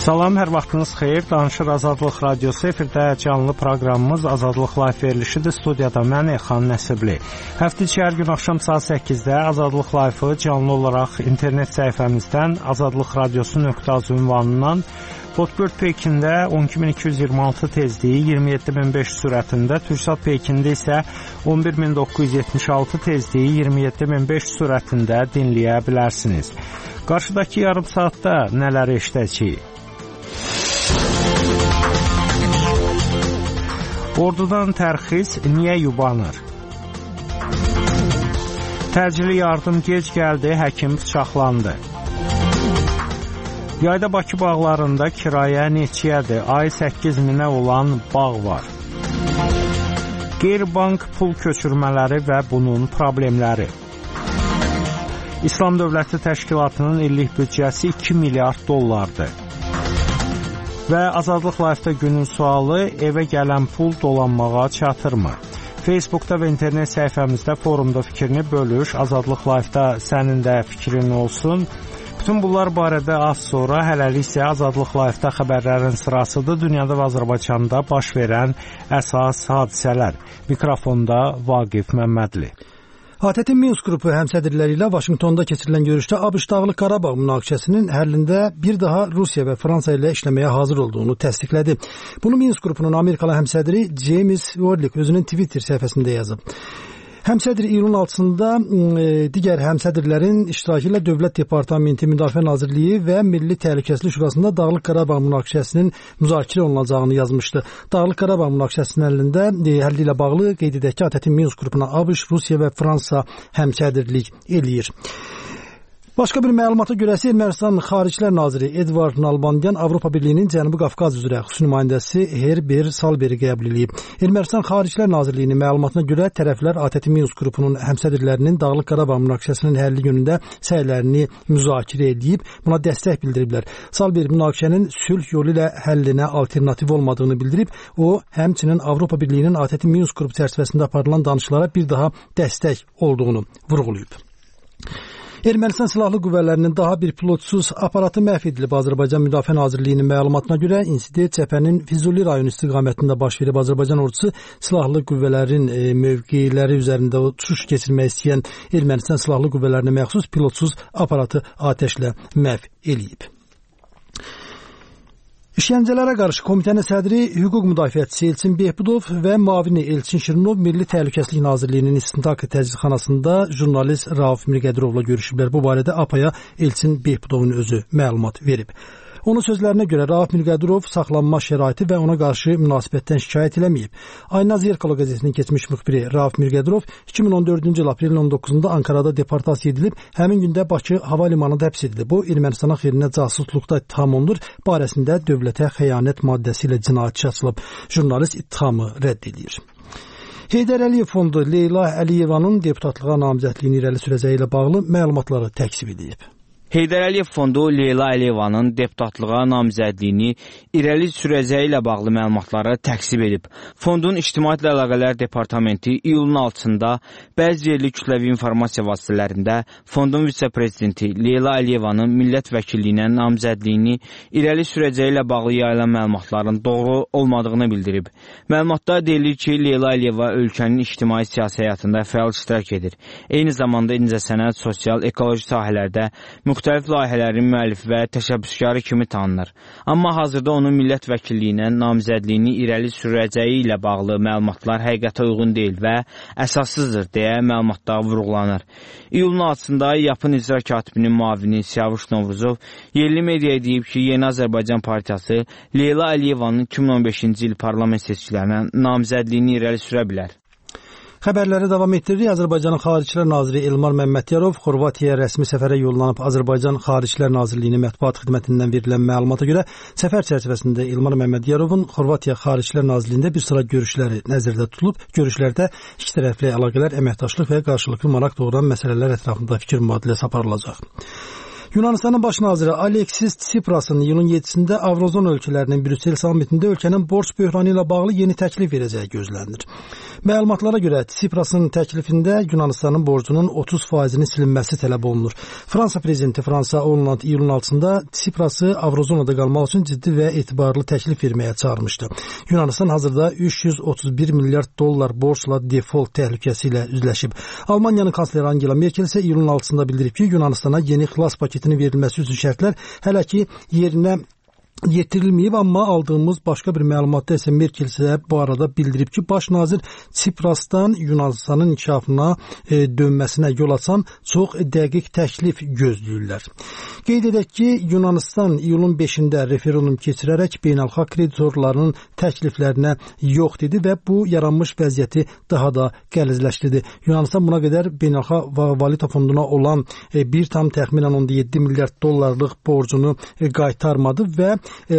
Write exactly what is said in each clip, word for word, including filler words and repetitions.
Salam, hər vaxtınız xeyir. Danışır Azadlıq Radiosu. Efirdə canlı proqramımız Azadlıq Live verilişidir. Studiyada mən Elxan Nəsibli. Həftə içi hər gün axşam saat səkkizdə Azadlıq Live-ı canlı olaraq internet səhifəmizdən azadlıq radiosu nöqtə az ünvanından Hotbird Pekində on iki min iki yüz iyirmi altı tezliyi, iyirmi yeddi min beş sürətində, Türksat Pekində isə on bir min doqquz yüz yetmiş altı tezliyi, iyirmi yeddi min beş sürətində dinləyə bilərsiniz. Qarşıdakı yarım saatda nələr eşidəcəyik? Ordudan tərxis niyə yubanır? Təcili yardım gec gəldi, həkim bıçaqlandı. Yayda Bakı bağlarında kirayə neçəyədir? Ay səkkiz minə olan bağ var. Qeyri-bank pul köçürmələri və bunun problemləri. İslam Dövləti Təşkilatının illik büdcəsi iki milyard dollardır. Və Azadlıq Live-da günün sualı, evə gələn pul dolanmağa çatırmı? Facebookda və internet səhifəmizdə forumda fikrini bölüş, Azadlıq Live-da sənin də fikrin olsun. Bütün bunlar barədə az sonra, hələlik isə Azadlıq Live-da xəbərlərin sırasıdır. Dünyada və Azərbaycanda baş verən əsas hadisələr. Mikrofonda Vaqif Məmmədli. A T T Minsk qrupu həmsədrləri ilə Vaşinqtonda keçirilən görüşdə ABŞ Dağlıq Qarabağ münaqişəsinin həllində bir daha Rusiya və Fransa ilə işləməyə hazır olduğunu təsdiqlədi. Bunu Minsk qrupunun Amerikalı həmsədri James Orlik özünün Twitter səhifəsində yazıb. Həmsədr iyulun altısında e, digər həmsədrlərin iştirakı ilə Dövlət Departamenti, Müdafiə Nazirliyi və Milli Təhlükəsizlik Şurasında Dağlıq Qarabağ münaqişəsinin müzakirə olunacağını yazmışdı. Dağlıq Qarabağ münaqişəsinin həllində e, həlli ilə bağlı qeyd edək ki, A T T Minsk qrupuna ABŞ, Rusiya və Fransa həmsədrlik eləyir. Başqa bir məlumata görə Ermənistan Xaricilər Naziri Edvard Nalbandyan Avropa Birliyinin Cənubi Qafqaz üzrə xüsusi nümayəndəsi Herbert Salberi qəbul edib. Ermənistan Xaricilər Nazirliyinin məlumatına görə tərəflər A T T Minsk qrupunun həmsədrlərinin Dağlıq Qarabağ münaqişəsinin həlli yönündə səylərini müzakirə edib, buna dəstək bildiriblər. Salberi münaqişənin sülh yolu ilə həllinə alternativ olmadığını bildirib, o həmçinin Avropa Birliyinin A T T Minsk qrupu çərçivəsində aparılan danışıqlara bir daha dəstək olduğunu vurğulayıb. Ermənistan Silahlı Qüvvələrinin daha bir pilotsuz aparatı məhv edilib. Azərbaycan Müdafiə Nazirliyinin məlumatına görə insident cəbhənin Füzuli rayonu istiqamətində baş verib. Azərbaycan ordusu Silahlı Qüvvələrin e, mövqeləri üzərində uçuş keçirmək istəyən Ermənistan Silahlı Qüvvələrinə məxsus pilotsuz aparatı atəşlə məhv eləyib. İşgəncələrə qarşı komitənin sədri hüquq müdafiəçisi Elçin Behbudov və müavini Elçin Şirinov Milli Təhlükəsizlik Nazirliyinin İstintaq Təcridxanasında jurnalist Rauf Mirqədirovla görüşüblər. Bu barədə A P A-ya Elçin Behbudovun özü məlumat verib. Onun sözlərinə görə Rauf Mirqədirov saxlanma şəraiti və ona qarşı münasibətdən şikayət eləməyib. Aynaz Yerkalo qəzetinin keçmiş müxbiri Rauf Mirqədirov iki min on dördüncü il aprelin on doqquzunda Ankarada deportasiya edilib, həmin gündə Bakı hava limanında həbs edilib. Bu, Ermənistanın xeyrinə casusluqda ittiham olunur, barəsində dövlətə xəyanət maddəsi ilə cinayət işi açılıb. Jurnalist ittihamı rədd edir. Heydər Əliyev Fondu Leyla Əliyevanın deputatlığa namizədliyini irəli sürəcəyi ilə bağlı məlumatları təkzib edib. Heydər Əliyev Fondu Leyla Əliyevanın deputatlığa namizədliyini irəli sürəcəyi ilə bağlı məlumatları təksib edib. Fondun İctimaiyyətlə Əlaqələr Departamenti iyulun altısında bəzi yerli kütləvi informasiya vasitələrində fondun vitse-prezidenti Leyla Əliyevanın millət vəkilliyinə namizədliyini irəli sürəcəyi ilə bağlı yayılan məlumatların doğru olmadığını bildirib. Məlumatda deyilir ki, Leyla Əliyeva ölkənin ictimai-siyasi həyatında fəal iştirak edir. Eyni zamanda incəsənət, sosial, ekoloji sahələrdə müxtəlif layihələrin müəllifi və təşəbbüskarı kimi tanınır. Amma hazırda onun millət vəkilliyinə namizədliyini irəli sürəcəyi ilə bağlı məlumatlar həqiqətə uyğun deyil və əsassızdır deyə məlumatda vurğulanır. İyulun altısında Yapın İcra Katibinin müavini Siyavuş Novruzov yerli mediaya deyib ki, Yeni Azərbaycan Partiyası Leyla Əliyevanın iki min on beşinci il parlament seçkilərinə namizədliyini irəli sürə bilər. Xəbərləri davam etdiririk. Azərbaycanın Xaricilər Naziri Elmar Məmmədiyarov Xorvatiyaya rəsmi səfərə yollanıb. Azərbaycan Xaricilər Nazirliyinin mətbuat xidmətindən verilən məlumata görə səfər çərçivəsində Elmar Məmmədiyarovun Xorvatiya Xaricilər Nazirliyində bir sıra görüşləri nəzərdə tutulub. Görüşlərdə ikitərəfli əlaqələr, əməkdaşlıq və qarşılıqlı maraq doğuran məsələlər ətrafında fikir mübadiləsi aparılacaq. Yunanistanın baş naziri Aleksis Tsiprasın iyulun yeddisində Avrozon ölkələrinin Brüssel sammitində ölkənin borc böhranı ilə bağlı yeni təklif verəcəyi gözlənilir. Məlumatlara görə Tsiprasın təklifində Yunanistanın borcunun otuz faizinin silinməsi tələb olunur. Fransa prezidenti Fransa Hollande iyulun altısında Tsiprası Avrozonada qalmaq üçün ciddi və etibarlı təklif verməyə çağırmışdı. Yunanistan hazırda üç yüz otuz bir milyard dollar borcla default təhlükəsi ilə üzləşib. Almaniyanın kansleri Angela Merkel isə iyulun altısında bildirib ki, Yunanistana yeni xilas paketinin verilməsi üçün şərtlər hələ ki yerinə yetirilməyib, amma aldığımız başqa bir məlumatda isə Merkel isə bu arada bildirib ki, baş nazir Tsiprasdan Yunanistanın inkişafına e, dönməsinə yol açan çox dəqiq təklif gözləyirlər. Qeyd edək ki, Yunanistan iyulun beşində referendum keçirərək beynəlxalq kreditorlarının təkliflərinə yox dedi və bu yaranmış vəziyyəti daha da qəlizləşdirdi. Yunanistan buna qədər beynəlxalq valyuta fonduna olan e, bir tam təxminən on yeddi milyard dollarlıq borcunu e, qaytarmadı və E,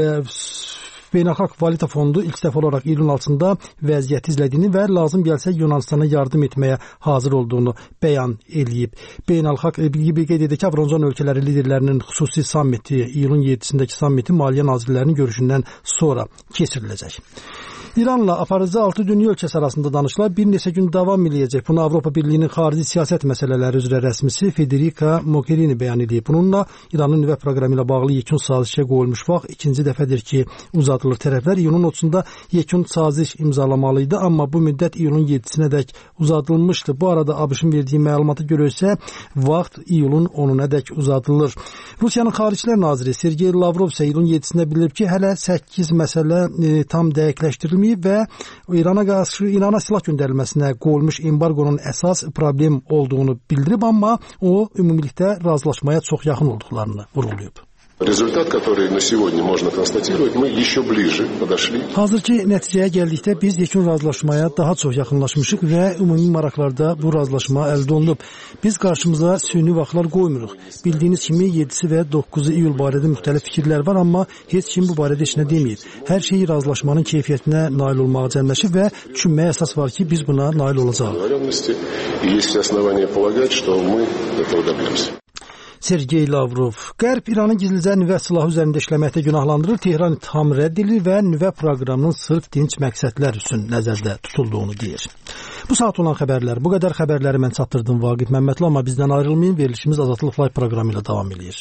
Beynəlxalq Valyuta Fondu ilk dəfə olaraq iyulun altısında vəziyyəti izlədiyini və lazım gəlsə Yunanistana yardım etməyə hazır olduğunu bəyan eləyib. Beynəlxalq gibi qeyd edir ki, Avrozon ölkələri liderlərinin xüsusi sammiti, iyulun yeddisindəki sammiti maliyyə nazirlərinin görüşündən sonra keçiriləcək. İranla aparıcı altı dünya ölkəsi arasında danışıqlar bir neçə gün davam eləyəcək. Bunu Avropa Birliyinin xarici siyasət məsələləri üzrə rəsmisi Federica Mogherini bəyan edib. Bununla İranın nüvə proqramı ilə bağlı yekun sazişə qoyulmuş vaxt ikinci dəfədir ki, uzadılır. Tərəflər iyulun otuzunda yekun saziş imzalamalıydı, amma bu müddət iyulun yeddisinədək uzadılmışdı. Bu arada ABŞ-ın verdiyi məlumata görə isə vaxt iyulun onunadək uzadılır. Rusiyanın Xaricilər naziri Sergey Lavrov isə iyulun yeddisində bildirib ki, hələ səkkiz məsələ e, tam dəqiqləşdirilməyib və İrana qarşı İrana silah göndərilməsinə qoyulmuş embargonun əsas problem olduğunu bildirib, amma o ümumilikdə razılaşmaya çox yaxın olduqlarını vurğulayıb. Результат, который на сегодня можно констатировать, мы еще ближе подошли. Hazırki nəticəyə gəldikdə biz yekun razılaşmaya daha çox yaxınlaşmışıq və ümumi maraqlarda bu razılaşma əldə olunub. Biz qarşımıza süni vaxtlar qoymuruq. Bildiyiniz kimi yeddisi və doqquzu iyul barədə müxtəlif fikirlər var, amma heç kim bu barədə heç nə deməyib. Hər şey razılaşmanın keyfiyyətinə nail olmağa cəmləşib və düşünməyə əsas var ki, biz buna nail olacağıq. Есть основания полагать, что мы этого добьемся. Sergey Lavrov Qərb İranı gizlicə nüvə silahı üzərində işləməkdə günahlandırır, Tehran ittiham rədd edilir və nüvə proqramının sırf dinc məqsədlər üçün nəzərdə tutulduğunu deyir. Bu saat olan xəbərlər, bu qədər xəbərləri mən çatdırdım Vaqif Məmmədli, amma bizdən ayrılmayın, verilişimiz Azadlıq Live proqramı ilə davam edir.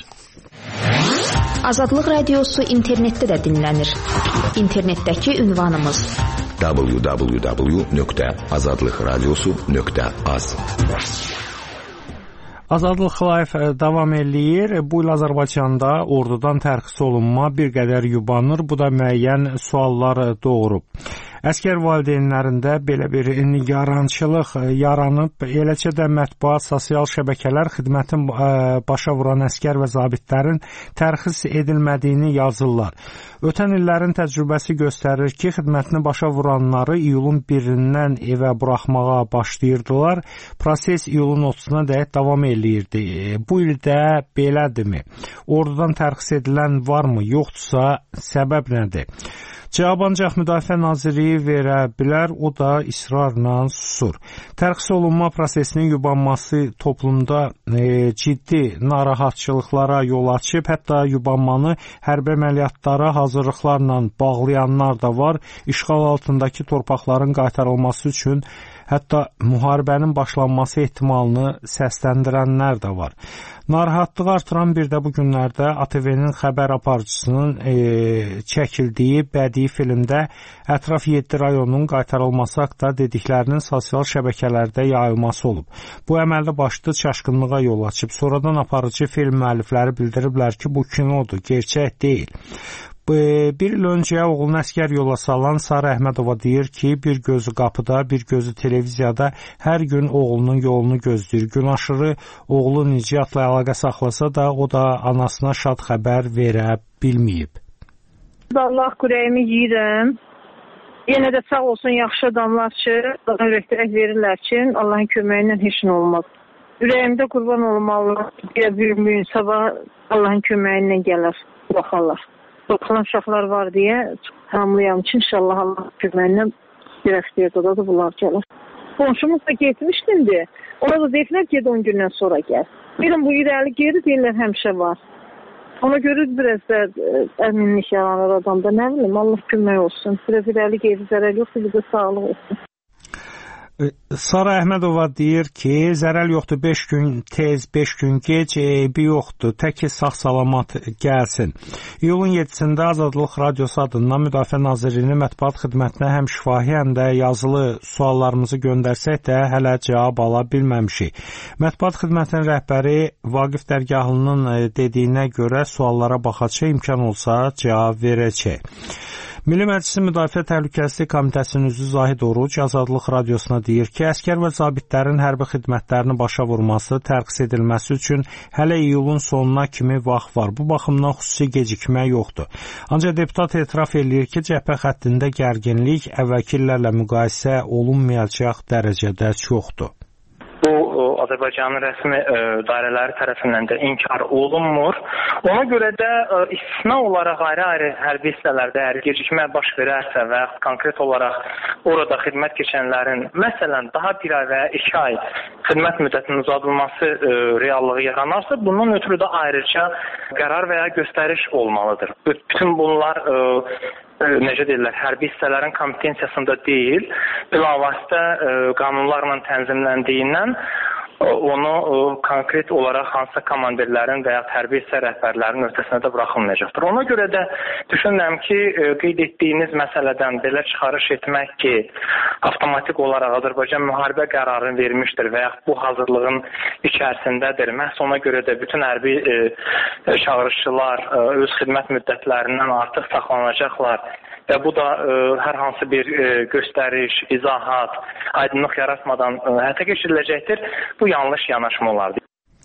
Azadlıq radiosu internetdə də dinlənir. İnternetdəki ünvanımız w w w nöqtə azadlıq radiosu nöqtə az. Azadlıq Live davam eləyir. Bu il Azərbaycanda ordudan tərxis olunma bir qədər yubanır. Bu da müəyyən suallar doğurub. Əskər valideynlərində belə bir nigarançılıq yaranıb, eləcə də mətbuat, sosial şəbəkələr xidmətin başa vuran əskər və zabitlərin tərxis edilmədiyini yazırlar. Ötən illərin təcrübəsi göstərir ki, xidmətini başa vuranları iyulun birindən evə buraxmağa başlayırdılar. Proses iyulun otuzuna dək davam eləyirdi. Bu ildə belədirmi? Ordudan tərxis edilən varmı? Yoxdursa, səbəb nədir? Cavab ancaq Müdafiə Nazirliyi verə bilər, o da israrla susur. Tərxis olunma prosesinin yubanması toplumda e, ciddi narahatçılıqlara yol açıb, hətta yubanmanı hərbi əməliyyatlara hazırlıqlarla bağlayanlar da var. İşğal altındakı torpaqların qaytarılması üçün hətta müharibənin başlanması ehtimalını səsləndirənlər də var. Narahatlığı artıran bir də bu günlərdə A T V-nin xəbər aparıcısının e, çəkildiyi bədii filmdə ətraf yeddi rayonun qaytarılması haqda dediklərinin sosial şəbəkələrdə yayılması olub. Bu əməldə başlı çaşqınlığa yol açıb. Sonradan aparıcı film müəllifləri bildiriblər ki, bu kinodur, gerçək deyil. Bir il öncə oğlunu əskər yola salan Sarı Əhmədova deyir ki, bir gözü qapıda, bir gözü televiziyada hər gün oğlunun yolunu gözləyir. Gün aşırı oğlu Nicatla əlaqə saxlasa da, o da anasına şad xəbər verə bilməyib. Allah qürəyimi yeyirəm. Yenə də sağ olsun yaxşı adamlar ki, daha ürəkdirək verirlər ki, Allahın köməyindən heç nə olmaz. Ürəyimdə qurban olmalı, deyə bilməyin, sabah Allahın köməyindən gələr, baxarlar. Baxılan uşaqlar var deyə hamlayam ki, inşallah Allah köməyindən bir həftəyə da bunlar gəlir. Qonşumuz da getmişdimdi. Ona da deyirlər ki, on gündən sonra gəl. Bilin, bu irəli geri deyirlər həmişə var. Ona görə biraz da əminlik yaranır adamda. Nə bilim, Allah kömək olsun. Biraz irəli geri zərər yoxsa bir də sağlıq olsun. Sara Əhmədova deyir ki, zərər yoxdur, beş gün tez, beş gün gec, eybi yoxdur, tək ki sağ-salamat gəlsin. İyulun yeddisində Azadlıq Radiosu adından Müdafiə Nazirliyinin mətbuat xidmətinə həm şifahi, həm də yazılı suallarımızı göndərsək də hələ cavab ala bilməmişik. Mətbuat xidmətinin rəhbəri Vaqif Dərgahlı'nın dediyinə görə suallara baxacaq, imkan olsa cavab verəcək. Milli Məclisin Müdafiə Təhlükəsizlik Komitəsinin üzvü Zahid Oruc Azadlıq Radiosuna deyir ki, əskər və zabitlərin hərbi xidmətlərini başa vurması, tərxis edilməsi üçün hələ iyulun sonuna kimi vaxt var. Bu baxımdan xüsusi gecikmə yoxdur. Ancaq deputat etiraf eləyir ki, cəbhə xəttində gərginlik əvvəlki illərlə müqayisə olunmayacaq dərəcədə çoxdur. Bu Azərbaycanın rəsmi ə, dairələri tərəfindən də inkar olunmur. Ona görə də ə, istisna olaraq ayrı-ayrı hərbi hissələrdə əgər gecikmə baş verərsə və konkret olaraq orada xidmət keçənlərin məsələn daha bir ay və ya iki ay xidmət müddətinin uzadılması ə, reallığı yaranarsa, bundan ötürü də ayrıca qərar və ya göstəriş olmalıdır. Bütün bunlar ə, necə deyirlər, hərbi hissələrin kompetensiyasında deyil, bilavasitə ə, qanunlarla tənzimləndiyindən onu ə, konkret olaraq hansısa komandirlərin və ya hərbi hissə rəhbərlərinin öhdəsinə də buraxılmayacaqdır. Ona görə də düşünürəm ki, ə, qeyd etdiyiniz məsələdən belə çıxarış etmək ki, avtomatik olaraq Azərbaycan müharibə qərarını vermişdir və ya bu hazırlığın içərisindədir. Məhz ona görə də bütün hərbi ə, çağırışçılar ə, öz xidmət müddətlərindən artıq saxlanacaqlar. Və bu da ə, hər hansı bir ə, göstəriş, izahat, aydınlıq yaratmadan ə, həyata keçiriləcəkdir. Bu yanlış yanaşma olardı.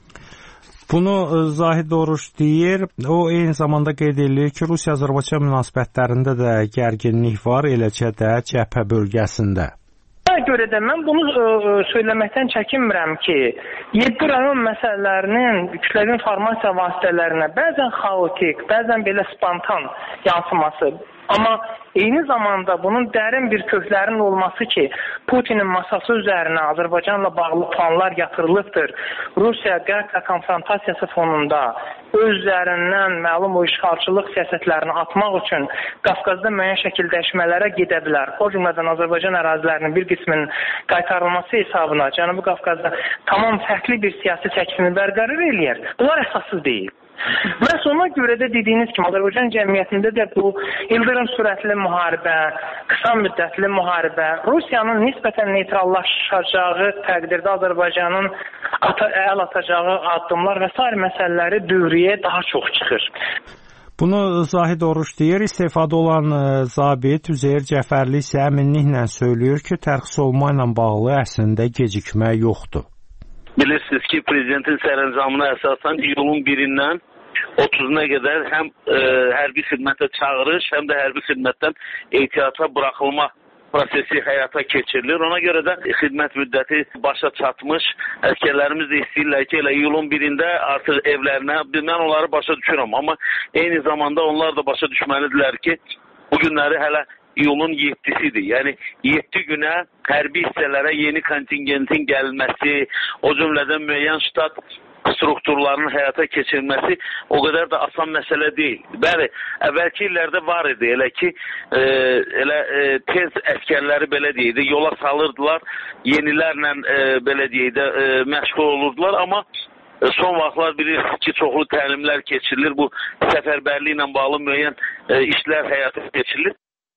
Bunu Zahid Oruç deyir. O eyni zamanda qeyd edir ki, Rusiya-Azərbaycan münasibətlərində də gərginlik var, eləcə də cəbhə bölgəsində. Buna görə də mən bunu ə, söyləməkdən çəkinmirəm ki, yeddi rayon məsələlərinin kütləvi informasiya vasitələrinə bəzən xaotik, bəzən belə spontan yansıması, amma eyni zamanda bunun dərin bir köklərinin olması ki, Putinin masası üzərinə Azərbaycanla bağlı planlar yatırılıbdır. Rusiya qərb konfrontasiyası fonunda özlərindən məlum o işğalçılıq siyasətlərini atmaq üçün Qafqazda müəyyən şəkil dəyişmələrə gedə bilər. O cümlədən Azərbaycan ərazilərinin bir qisminin qaytarılması hesabına Cənubi Qafqazda tamam fərqli bir siyasi çəkisini bərqərar eləyir. Bunlar əsassız deyil. Məhz ona görə də dediyiniz kimi Azərbaycan cəmiyyətində də bu ildırım sürətli müharibə, qısa müddətli müharibə, Rusiyanın nisbətən neytrallaşacağı təqdirdə Azərbaycanın ata, əl atacağı addımlar və sair məsələləri dövriyə daha çox çıxır. Bunu Zahid Oruç deyir. İstefada olan zabit Üzeyir Cəfərli isə əminliklə söylüyor ki, tərxis olma ilə bağlı əslində gecikmə yoxdur. Bilirsiniz ki, prezidentin sərəncamına əsasən iyulun birindən otuzuna qədər həm e, hərbi xidmətə çağırış, həm də hərbi xidmətdən ehtiyata buraxılma prosesi həyata keçirilir. Ona görə də xidmət müddəti başa çatmış əsgərlərimiz də istəyirlər ki, elə iyulun birində artıq evlərinə, mən onları başa düşürəm, amma eyni zamanda onlar da başa düşməlidirlər ki, bu günləri hələ iyulun yeddisidir. Yəni yeddi günə hərbi hissələrə yeni kontingentin gəlməsi, o cümlədən müəyyən ştat strukturlarının həyata keçirilməsi o qədər də asan məsələ deyil. Bəli, əvvəlki illərdə var idi, elə ki, e, elə e, tez əskərləri belə deyildi, yola salırdılar, yenilərlə e, belə deyildi, e, məşğul olurdular, amma son vaxtlar bilirsiniz ki, çoxlu təlimlər keçirilir, bu səfərbərliyi ilə bağlı müəyyən e, işlər həyata keçirilir.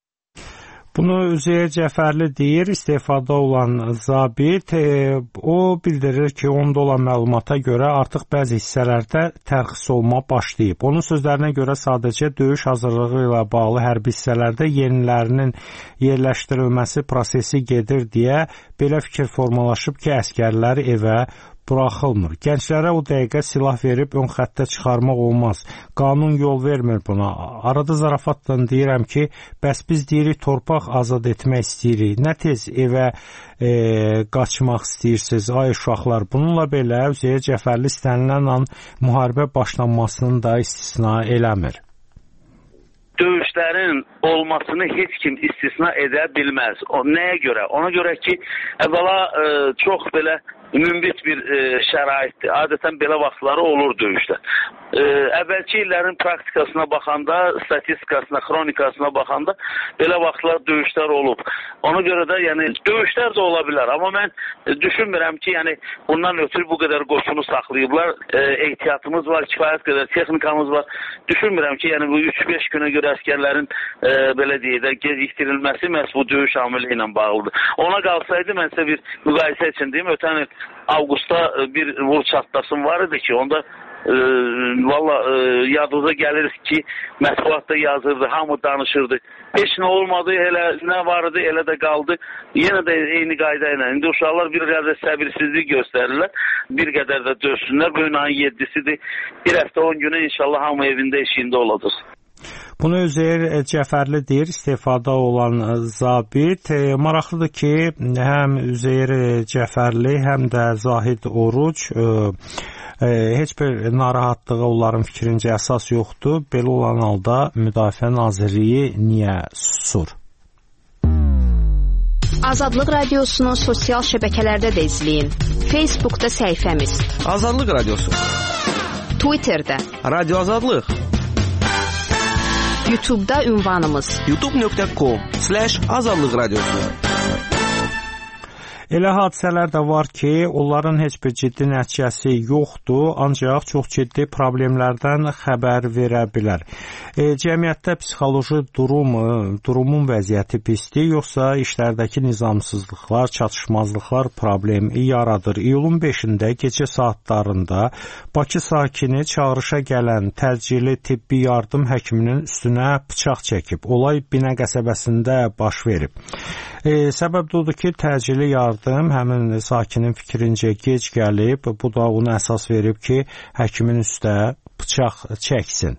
Bunu Üzeyir Cəfərli deyir, istefada olan zabit. E, o bildirir ki, onda olan məlumata görə artıq bəzi hissələrdə tərxis olma başlayıb. Onun sözlərinə görə sadəcə döyüş hazırlığı ilə bağlı hərbi hissələrdə yenilərinin yerləşdirilməsi prosesi gedir deyə belə fikir formalaşıb ki, əskərlər evə buraxılmır. Gənclərə o dəqiqə silah verib ön xəttə çıxarmaq olmaz. Qanun yol vermir buna. Arada zarafatla deyirəm ki, bəs biz deyirik torpaq azad etmək istəyirik. Nə tez evə e, qaçmaq istəyirsiniz, ay uşaqlar. Bununla belə Üzeyir Cəfərli istənilən an müharibə başlanmasını da istisna eləmir. Döyüşlərin olmasını heç kim istisna edə bilməz. O nəyə görə? Ona görə ki, əvvəla e, çox belə mümbit bir e, şəraitdir. Adətən belə vaxtları olur döyüşdə. E, əvvəlki illərin praktikasına baxanda, statistikasına, xronikasına baxanda belə vaxtlar döyüşlər olub. Ona görə də yəni döyüşlər də ola bilər. Amma mən e, düşünmürəm ki, yəni bundan ötürü bu qədər qoşunu saxlayıblar. E, ehtiyatımız var, kifayət qədər texnikamız var. Düşünmürəm ki, yəni bu üç beş günə görə əskərlərin e, belə deyək də gecikdirilməsi məhz bu döyüş amili ilə bağlıdır. Ona qalsaydı mən sizə bir müqayisə üçün deyim, ötən il avqustda bir vur çatlasım var idi ki, onda e, valla e, yadınıza gəlir ki, mətbuatda yazırdı, hamı danışırdı. Heç nə olmadı, elə nə vardı, elə də qaldı. Yenə də eyni qayda ilə. İndi uşaqlar bir qədər səbirsizlik göstərirlər, bir qədər də dözsünlər. Bu gün ayın yeddisidir. Bir həftə on günə inşallah hamı evində işində olacaq. Bunu Üzeyir Cəfərli deyir, istifada olan zabit. E, maraqlıdır ki, həm Üzeyir Cəfərli, həm də Zahid Oruc e, e, heç bir narahatlığı onların fikrincə əsas yoxdur. Belə olan halda Müdafiə Nazirliyi niyə susur? Azadlıq Radiosunu sosial şəbəkələrdə də izləyin. Facebookda səhifəmiz Azadlıq Radiosu, Twitterdə Radio Azadlıq, YouTube'da ünvanımız youtube nöqtə com slash azadlıq radiosu. Elə hadisələr də var ki, onların heç bir ciddi nəticəsi yoxdur, ancaq çox ciddi problemlərdən xəbər verə bilər. E, cəmiyyətdə psixoloji durum, durumun vəziyyəti pisdir, yoxsa işlərdəki nizamsızlıqlar, çatışmazlıqlar problem yaradır. İyulun beşində gecə saatlarında Bakı sakini çağırışa gələn təcili tibbi yardım həkiminin üstünə bıçaq çəkib. Olay Binə qəsəbəsində baş verib. E, səbəb də odur ki, təcili yardım həmin sakinin fikrincə gec gəlib, bu da ona əsas verib ki, həkimin üstə bıçaq çəksin.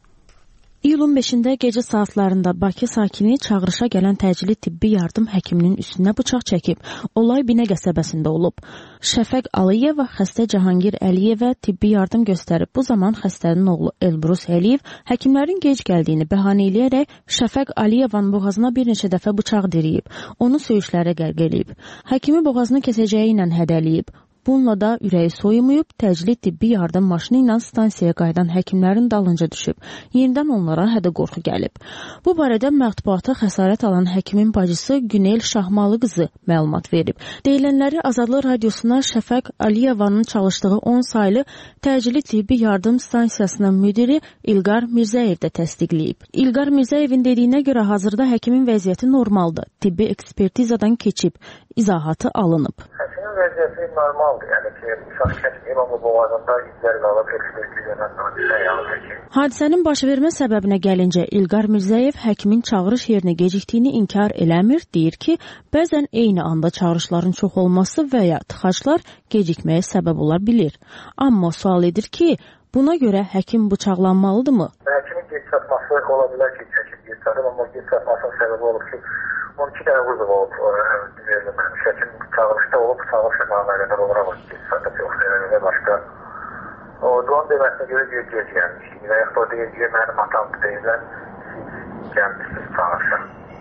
İyulun beşində gecə saatlarında Bakı sakini çağırışa gələn təcili tibbi yardım həkiminin üstünə bıçaq çəkib. Olay Binə qəsəbəsində olub. Şəfəq Aliyeva xəstə Cahangir Əliyevə tibbi yardım göstərib. Bu zaman xəstənin oğlu Elbrus Əliyev həkimlərin gec gəldiyini bəhanə eləyərək Şəfəq Aliyevanın boğazına bir neçə dəfə bıçaq diriyib. Onu söyüşlərə qərq eləyib. Həkimi boğazını kəsəcəyi ilə hədəliyib. Bununla da ürəyi soyumayıb, təcili tibbi yardım maşını ilə stansiyaya qayıdan həkimlərin dalınca düşüb. Yenidən onlara hədə-qorxu gəlib. Bu barədə mətbuata xəsarət alan həkimin bacısı Günel Şahmalı qızı məlumat verib. Deyilənləri Azadlıq Radiosuna Şəfəq Aliyevanın çalışdığı on saylı təcili tibbi yardım stansiyasının müdiri İlqar Mirzəyev də təsdiqləyib. İlqar Mirzəyevin dediyinə görə hazırda həkimin vəziyyəti normaldır. Tibbi ekspertizadan keçib, izahatı alınıb. Həkimin vəziyyəti normaldır, yəni ki, bıçaq çəkməyib, amma boğazında izlər qalıb ekspertizadan hadisə yanır ki. Hadisənin baş vermə səbəbinə gəlincə İlqar Mirzəyev həkimin çağırış yerinə gecikdiyini inkar eləmir, deyir ki, bəzən eyni anda çağırışların çox olması və ya tıxaclar gecikməyə səbəb ola bilir. Amma sual edir ki, buna görə həkim bıçaqlanmalıdırmı? Həkimin gec çatması ola bilər ki, çəkib gec çatıb, amma gec çatmasının səbəbi olub ki, on iki dənə vurdu olub, verilməmiş. Həkim çağırışda olub, çağırış əmağına qədər olaraq gec çatıb, yoxsa və başqa. O, onun deməsinə görə gec gec gəlmiş. Və yaxud o deyir ki, mənim atam deyirlər, siz gəlmişsiniz çağırışa.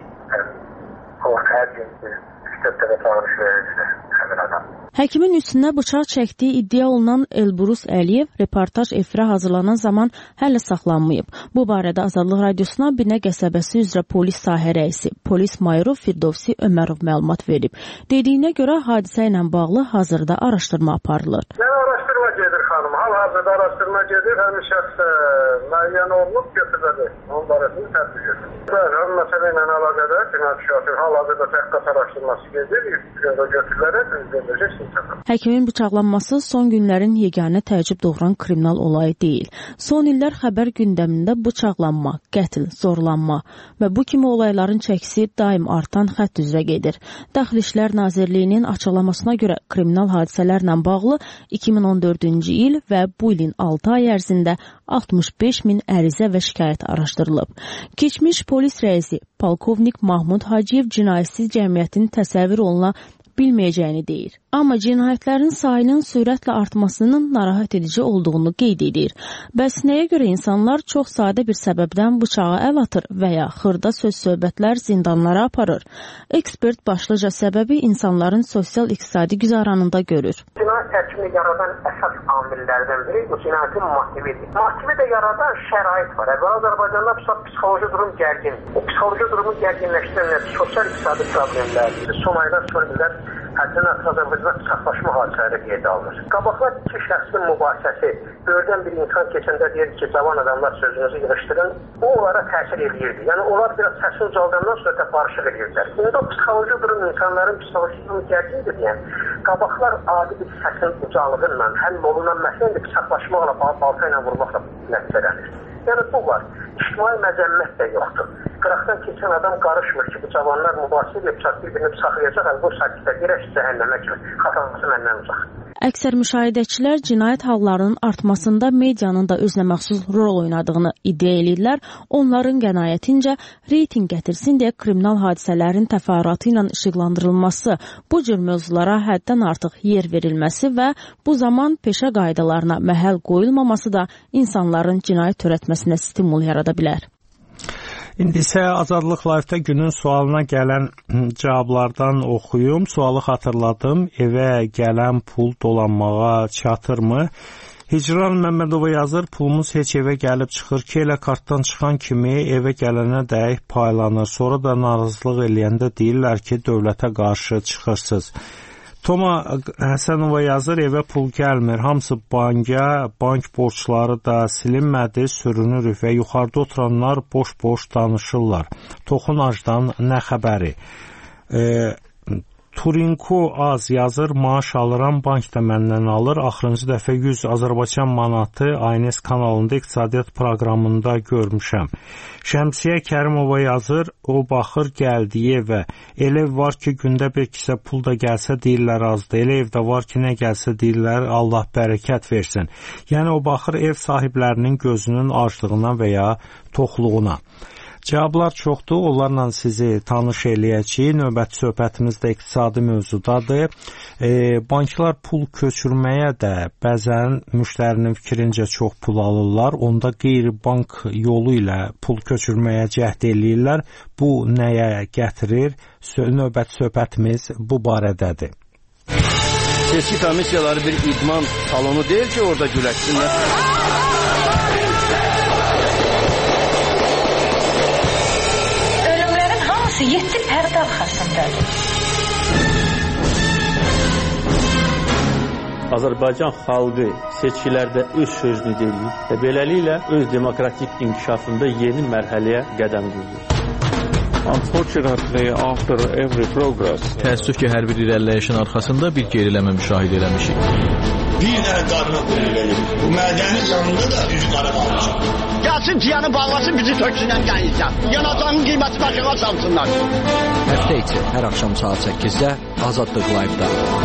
O, hər gün üç dörd dəfə çağırış verirsə, həmin adam. Həkimin üstünə bıçaq çəkdiyi iddia olunan Elbrus Əliyev reportaj efirə hazırlanan zaman hələ saxlanmayıb. Bu barədə Azadlıq Radiosuna Binə qəsəbəsi üzrə polis sahə rəisi, polis mayoru Firdovsi Ömərov məlumat verib. Dediyinə görə hadisə ilə bağlı hazırda araşdırma aparılır. Yəni araşdırma gedir xanım, hal-hazırda araşdırma gedir, həmin şəxs müəyyən olunub götürüldü. Onun barəsində tədbir edilir. Bəli, həmin məsələ ilə əlaqədar cinayət şahidi hal-hazırda təhqiqat araşdırması gedir, götürülərək veriləcək. Həkimin bıçaqlanması son günlərin yeganə təəccüb doğuran kriminal olayı deyil. Son illər xəbər gündəmində bıçaqlanma, qətl, zorlanma və bu kimi olayların çəkisi daim artan xətt üzrə gedir. Daxili İşlər Nazirliyinin açıqlamasına görə kriminal hadisələrlə bağlı iki min on dördüncü il və bu ilin altı ay ərzində altmış beş min ərizə və şikayət araşdırılıb. Keçmiş polis rəisi Polkovnik Mahmud Hacıyev cinayətsiz cəmiyyətin təsəvvür oluna bilməyəcəyini deyir. Amma cinayətlərin sayının sürətlə artmasının narahat edici olduğunu qeyd edir. Bəs nəyə görə insanlar çox sadə bir səbəbdən bıçağa əl atır və ya xırda söz-söhbətlər zindanlara aparır? Ekspert başlıca səbəbi insanların sosial-iqtisadi güzaranında görür. tərkibini yaradan əsas amillərdən biri bu cinayətin motividir. Motivi də yaradan şərait var. Əvvəl Azərbaycanda psixoloji durum gərgin. O psixoloji durumu gərginləşdirən sosial-iqtisadi problemlərdir. Son aylar sonra bizlər həddən artıq Azərbaycanda çaxlaşma hadisələri qeydə alınır. Qabaqlar iki şəxsin mübahisəsi, böyürdən bir insan keçəndə deyir ki, cavan adamlar sözünüzü yığışdırın, o onlara təsir edirdi. Yəni onlar biraz səsini ucaldandan sonra da barışıq edirlər. İndi o psixoloji durum insanların psixoloji durumu gərgindir deyən, qabaqlar adi bir səsin ucalığı ilə, həll olunan məsələn də çaxlaşmaqla, balta ilə vurmaqla nəticələnir. Yəni bu var. İctimai məzəmmət də yoxdur. Qıraqdan keçən adam qarışmır ki, bu cavanlar mübahisə edib, bir-birini saxlayacaq, bu sakitə girək cəhənnəmə kimi. Xatanası məndən uzaq. Əksər müşahidəçilər cinayət hallarının artmasında medianın da özünə məxsus rol oynadığını iddia edirlər. Onların qənaətincə reyting gətirsin deyə kriminal hadisələrin təfərrüatı ilə işıqlandırılması, bu cür mövzulara həddən artıq yer verilməsi və bu zaman peşə qaydalarına məhəl qoyulmaması da insanların cinayət törətməsinə stimul yarada bilər. İndi isə Azadlıq Live-da günün sualına gələn cavablardan oxuyum. Sualı xatırladım. Evə gələn pul dolanmağa çatırmı? Hicran Məmmədova yazır, pulumuz heç evə gəlib çıxır ki, elə kartdan çıxan kimi evə gələnə dəyik paylanır. Sonra da narazılıq eləyəndə deyirlər ki, dövlətə qarşı çıxırsınız. Toma Həsənova yazır, evə pul gəlmir, hamısı banka, bank borçları da silinmədi, sürünürük və yuxarıda oturanlar boş-boş danışırlar. Toxunacdan nə xəbəri? E, Turinko az yazır, maaş alıram, bank da məndən alır. Axırıncı dəfə yüz Azərbaycan manatı A N S kanalında iqtisadiyyat proqramında görmüşəm. Şəmsiyə Kərimova yazır, o baxır gəldiyi evə. Elə ev var ki, gündə bir kisə pul da gəlsə deyirlər azdır. Elə evdə var ki, nə gəlsə deyirlər Allah bərəkət versin. Yəni o baxır ev sahiblərinin gözünün aclığına və ya toxluğuna. Cavablar çoxdur, onlarla sizi tanış eləyəcəyik. Növbəti söhbətimiz də iqtisadi mövzudadır. E, banklar pul köçürməyə də bəzən müştərinin fikrincə çox pul alırlar. Onda qeyri-bank yolu ilə pul köçürməyə cəhd eləyirlər. Bu nəyə gətirir? Növbəti söhbətimiz bu barədədir. Seçki komissiyaları bir idman salonu deyil ki, orada güləşsinlər. yeddi pərdə arxasındadır. Azərbaycan xalqı seçkilərdə öz sözünü deyir və beləliklə öz demokratik inkişafında yeni mərhələyə qədəm qoyur. Unfortunately, after every progress, təəssüf ki, hər bir irəliləyişin arxasında bir geriləmə müşahidə eləmişik. Bir dənə qadına qulluq edir. Bu mədəni canında da üzü qara qalmışıq. Gəlsin piyanı bağlasın, bizi töksünən qəyəcək. Yanacağın qiyməti başına salsınlar. Həftə içi hər axşam saat səkkizdə Azadlıq Live-da.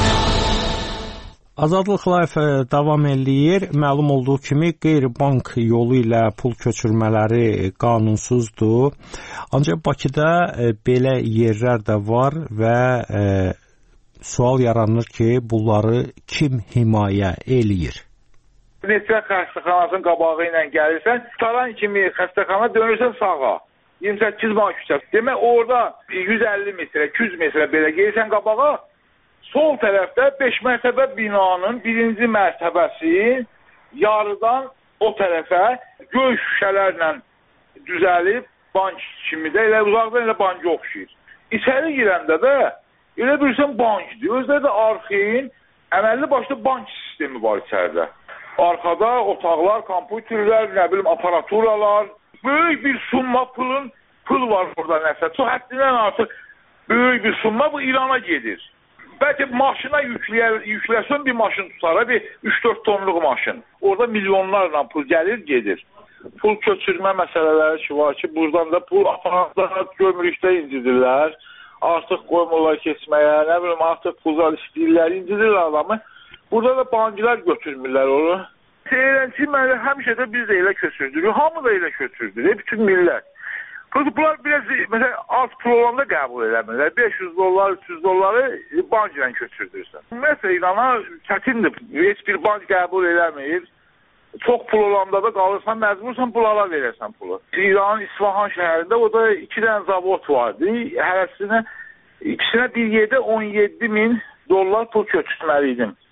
Azadlıq Live davam eləyir. Məlum olduğu kimi qeyri-bank yolu ilə pul köçürmələri qanunsuzdur. Ancaq Bakıda e, belə yerlər də var və e, sual yaranır ki, bunları kim himayə eləyir? Neçə xəstəxanasının qabağı ilə gəlirsən, tutaran kimi xəstəxana dönürsən sağa. iyirmi səkkiz man küçəsi. Demək orada yüz əlli metrə, iki yüz metrə belə gəlirsən qabağa, sol tərəfdə beş mərtəbə binanın birinci mərtəbəsi yarıdan o tərəfə göy şüşələrlə düzəlib bank kimi də elə uzaqdan elə banka oxşayır. İçəri girəndə də elə bilirsən bankdır. Özdə də arxeyin əməlli başlı bank sistemi var içəridə. Arkada otaqlar, kompüterlər, nə bilim aparaturalar, böyük bir summa pulun, pul var burada nəsə. Çox həddindən artıq böyük bir summa bu İrana gedir. Bəlkə maşına yükləyə, yükləsin bir maşın tutar, bir üç dörd tonluq maşın. Orada milyonlarla pul gəlir, gedir. Pul köçürmə məsələləri ki var ki, buradan da pul aparatlar gömrükdə incidirlər. Artıq qoymurlar keçməyə, nə bilim artıq pullar istəyirlər, incidirlər adamı. Burada da banklar götürmürlər onu. Seyirənçi mənə həmişə də biz də elə köçürdürük. Hamı da elə köçürdürük, bütün millət. Bunlar biraz, məsələn, az pul olanda qəbul eləmirlər. beş yüz dollar, üç yüz dolları bank ilə köçürdürsən. Məsələn, İrana çətindir. Heç bir bank qəbul eləmir. Çox pul olanda da qalırsan, məcbursan pullara verərsən pulu. İranın İsfahan şəhərində o da iki dənə zavod vardı. Hərəsinə, ikisinə bir yerdə on yeddi min dollar pul köçürməliydim.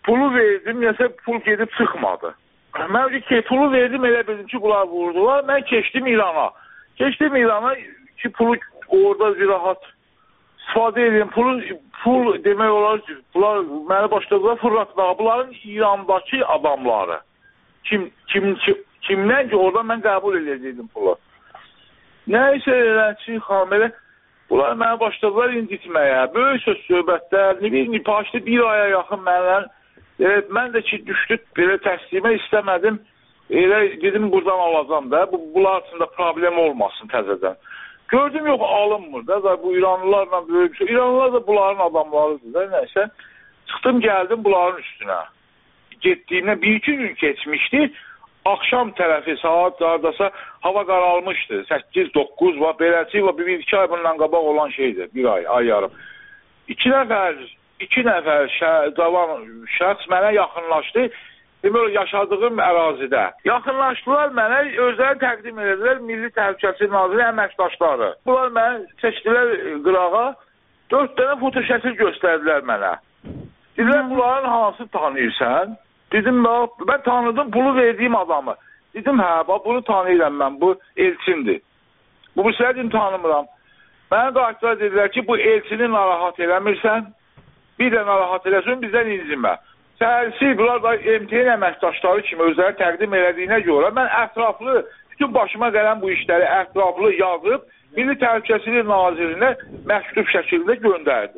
pulu verdim, nəsə pul gedib çıxmadı. Mən ki, pulu verdim, elə bildim ki, bunlar vurdular. Mən keçdim İrana. Keçdim İrana ki, pulu orada bir rahat istifadə edeyim. Pulu, pul demək olar ki, bunlar məni başladılar fırlatmağa. Bunların İrandakı adamları. Kim, kim, kim, kimdən ki, orada mən qəbul edəcəydim pulu. Nəysə eləçin xanım, elə bunlar mənə başladılar incitməyə. Böyük söz söhbətlər, ne bileyim, başlı bir aya yaxın mənlə. Evet, mən də ki, düşdü, belə təslimə istəmədim. Elə dedim, buradan alacam da. Bu, bunlar arasında problem olmasın təzədən. Gördüm, yox, alınmır da. Bu İranlılarla böyük bir şey. İranlılar da bunların adamlarıdır da, nəysə. Çıxdım, gəldim bunların üstünə. Getdiyimdə bir iki gün keçmişdi. Akşam tərəfi saat haradasa hava qaralmışdı. səkkiz doqquz var, beləci var. Bir, bir iki ay bundan qabaq olan şeydir. Bir ay, ay yarım. İki nəfər, iki nəfər cavan şəxs mənə yaxınlaşdı. Demək, yaşadığım ərazidə. Yaxınlaşdılar mənə, özləri təqdim edilər Milli Təhlükəsizlik Naziri əməkdaşları. Bunlar mənə çəkdilər qırağa, dörd dənə fotoşəkil göstərdilər mənə. Dedilər, bunların hansı tanıyırsan? Dedim, mən tanıdım pulu verdiyim adamı. Dedim, hə, bax, bunu tanıyıram mən, bu Elçindir. Bu, bu səhədim tanımıram. Mənə qayıtdılar, dedilər ki, bu Elçini narahat eləmirsən, bir də narahat eləsin, bizdən incimə. Səhərsi, bunlar da M T N əməkdaşları kimi özləri təqdim elədiyinə görə, mən ətraflı, bütün başıma gələn bu işləri ətraflı yazıb, Milli Təhlükəsizlik Nazirinə məktub şəkildə göndərdim.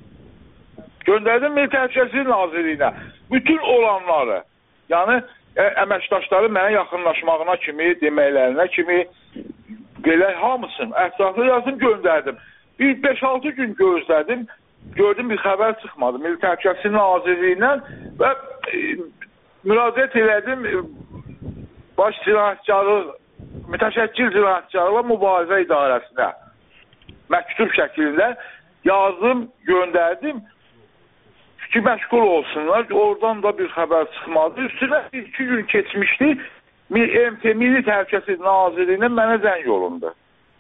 Göndərdim Milli Təhlükəsizlik Nazirinə. Bütün olanları, yəni əməkdaşları mənə yaxınlaşmağına kimi, deməklərinə kimi, belə hamısını ətraflı yazdım, göndərdim. Bir beş altı gün gözlədim, gördüm bir xəbər çıxmadı Milli Təhlükəsizlik Nazirliyindən və e, müraciət elədim e, baş cinayətkarlıq, mütəşəkkil cinayətkarlıq mübarizə idarəsinə məktub şəklində yazdım, göndərdim ki, məşğul olsunlar. Oradan da bir xəbər çıxmadı. Üstünə bir iki gün keçmişdi. M T Milli Təhlükəsizlik Nazirliyinə mənə zəng olundu.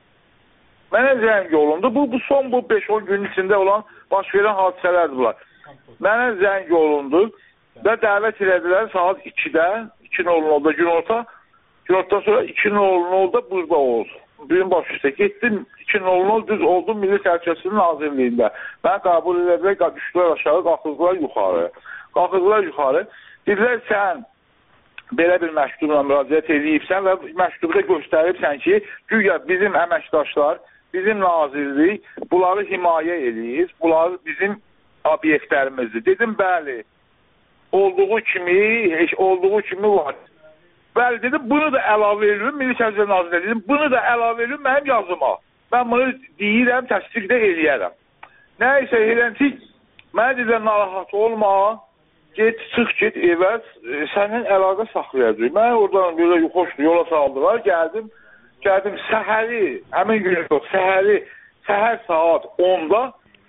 Mənə zəng olundu. Bu, bu son bu beş on günün içində olan baş verən hadisələrdir bunlar. Mənə zəng olundu və dəvət elədilər saat ikidə, iki nol nolda günorta, günortadan sonra iki nol nolda burada olsun. Birin baş üstə getdim, iki nol nol düz oldum Milli Təhlükəsizlik Nazirliyində. Mən qəbul edilər, düşdülər aşağı, qalxırdılar yuxarı. Qalxırdılar yuxarı. Dedilər, sən belə bir məktubla müraciət edibsən və məktubda göstəribsən ki, güya bizim əməkdaşlar, bizim nazirlik bunları himayə edir, bunlar bizim obyektlərimizdir. Dedim, bəli, olduğu kimi, olduğu kimi var. Bəli, dedim, bunu da əlavə edirim, Milli Təhlükəsizlik Nazirliyi dedim, bunu da əlavə edirim mənim yazıma. Mən bunu deyirəm, təsdiq də eləyərəm. Nəysə, eləncik, mənə dedilər, narahat olma, get, çıx, get evə, sənin əlaqə saxlayacaq. Mən oradan belə xoşlu yola saldılar, gəldim, gəldim, səhəri, həmin gün yox, səhəri, səhər saat onda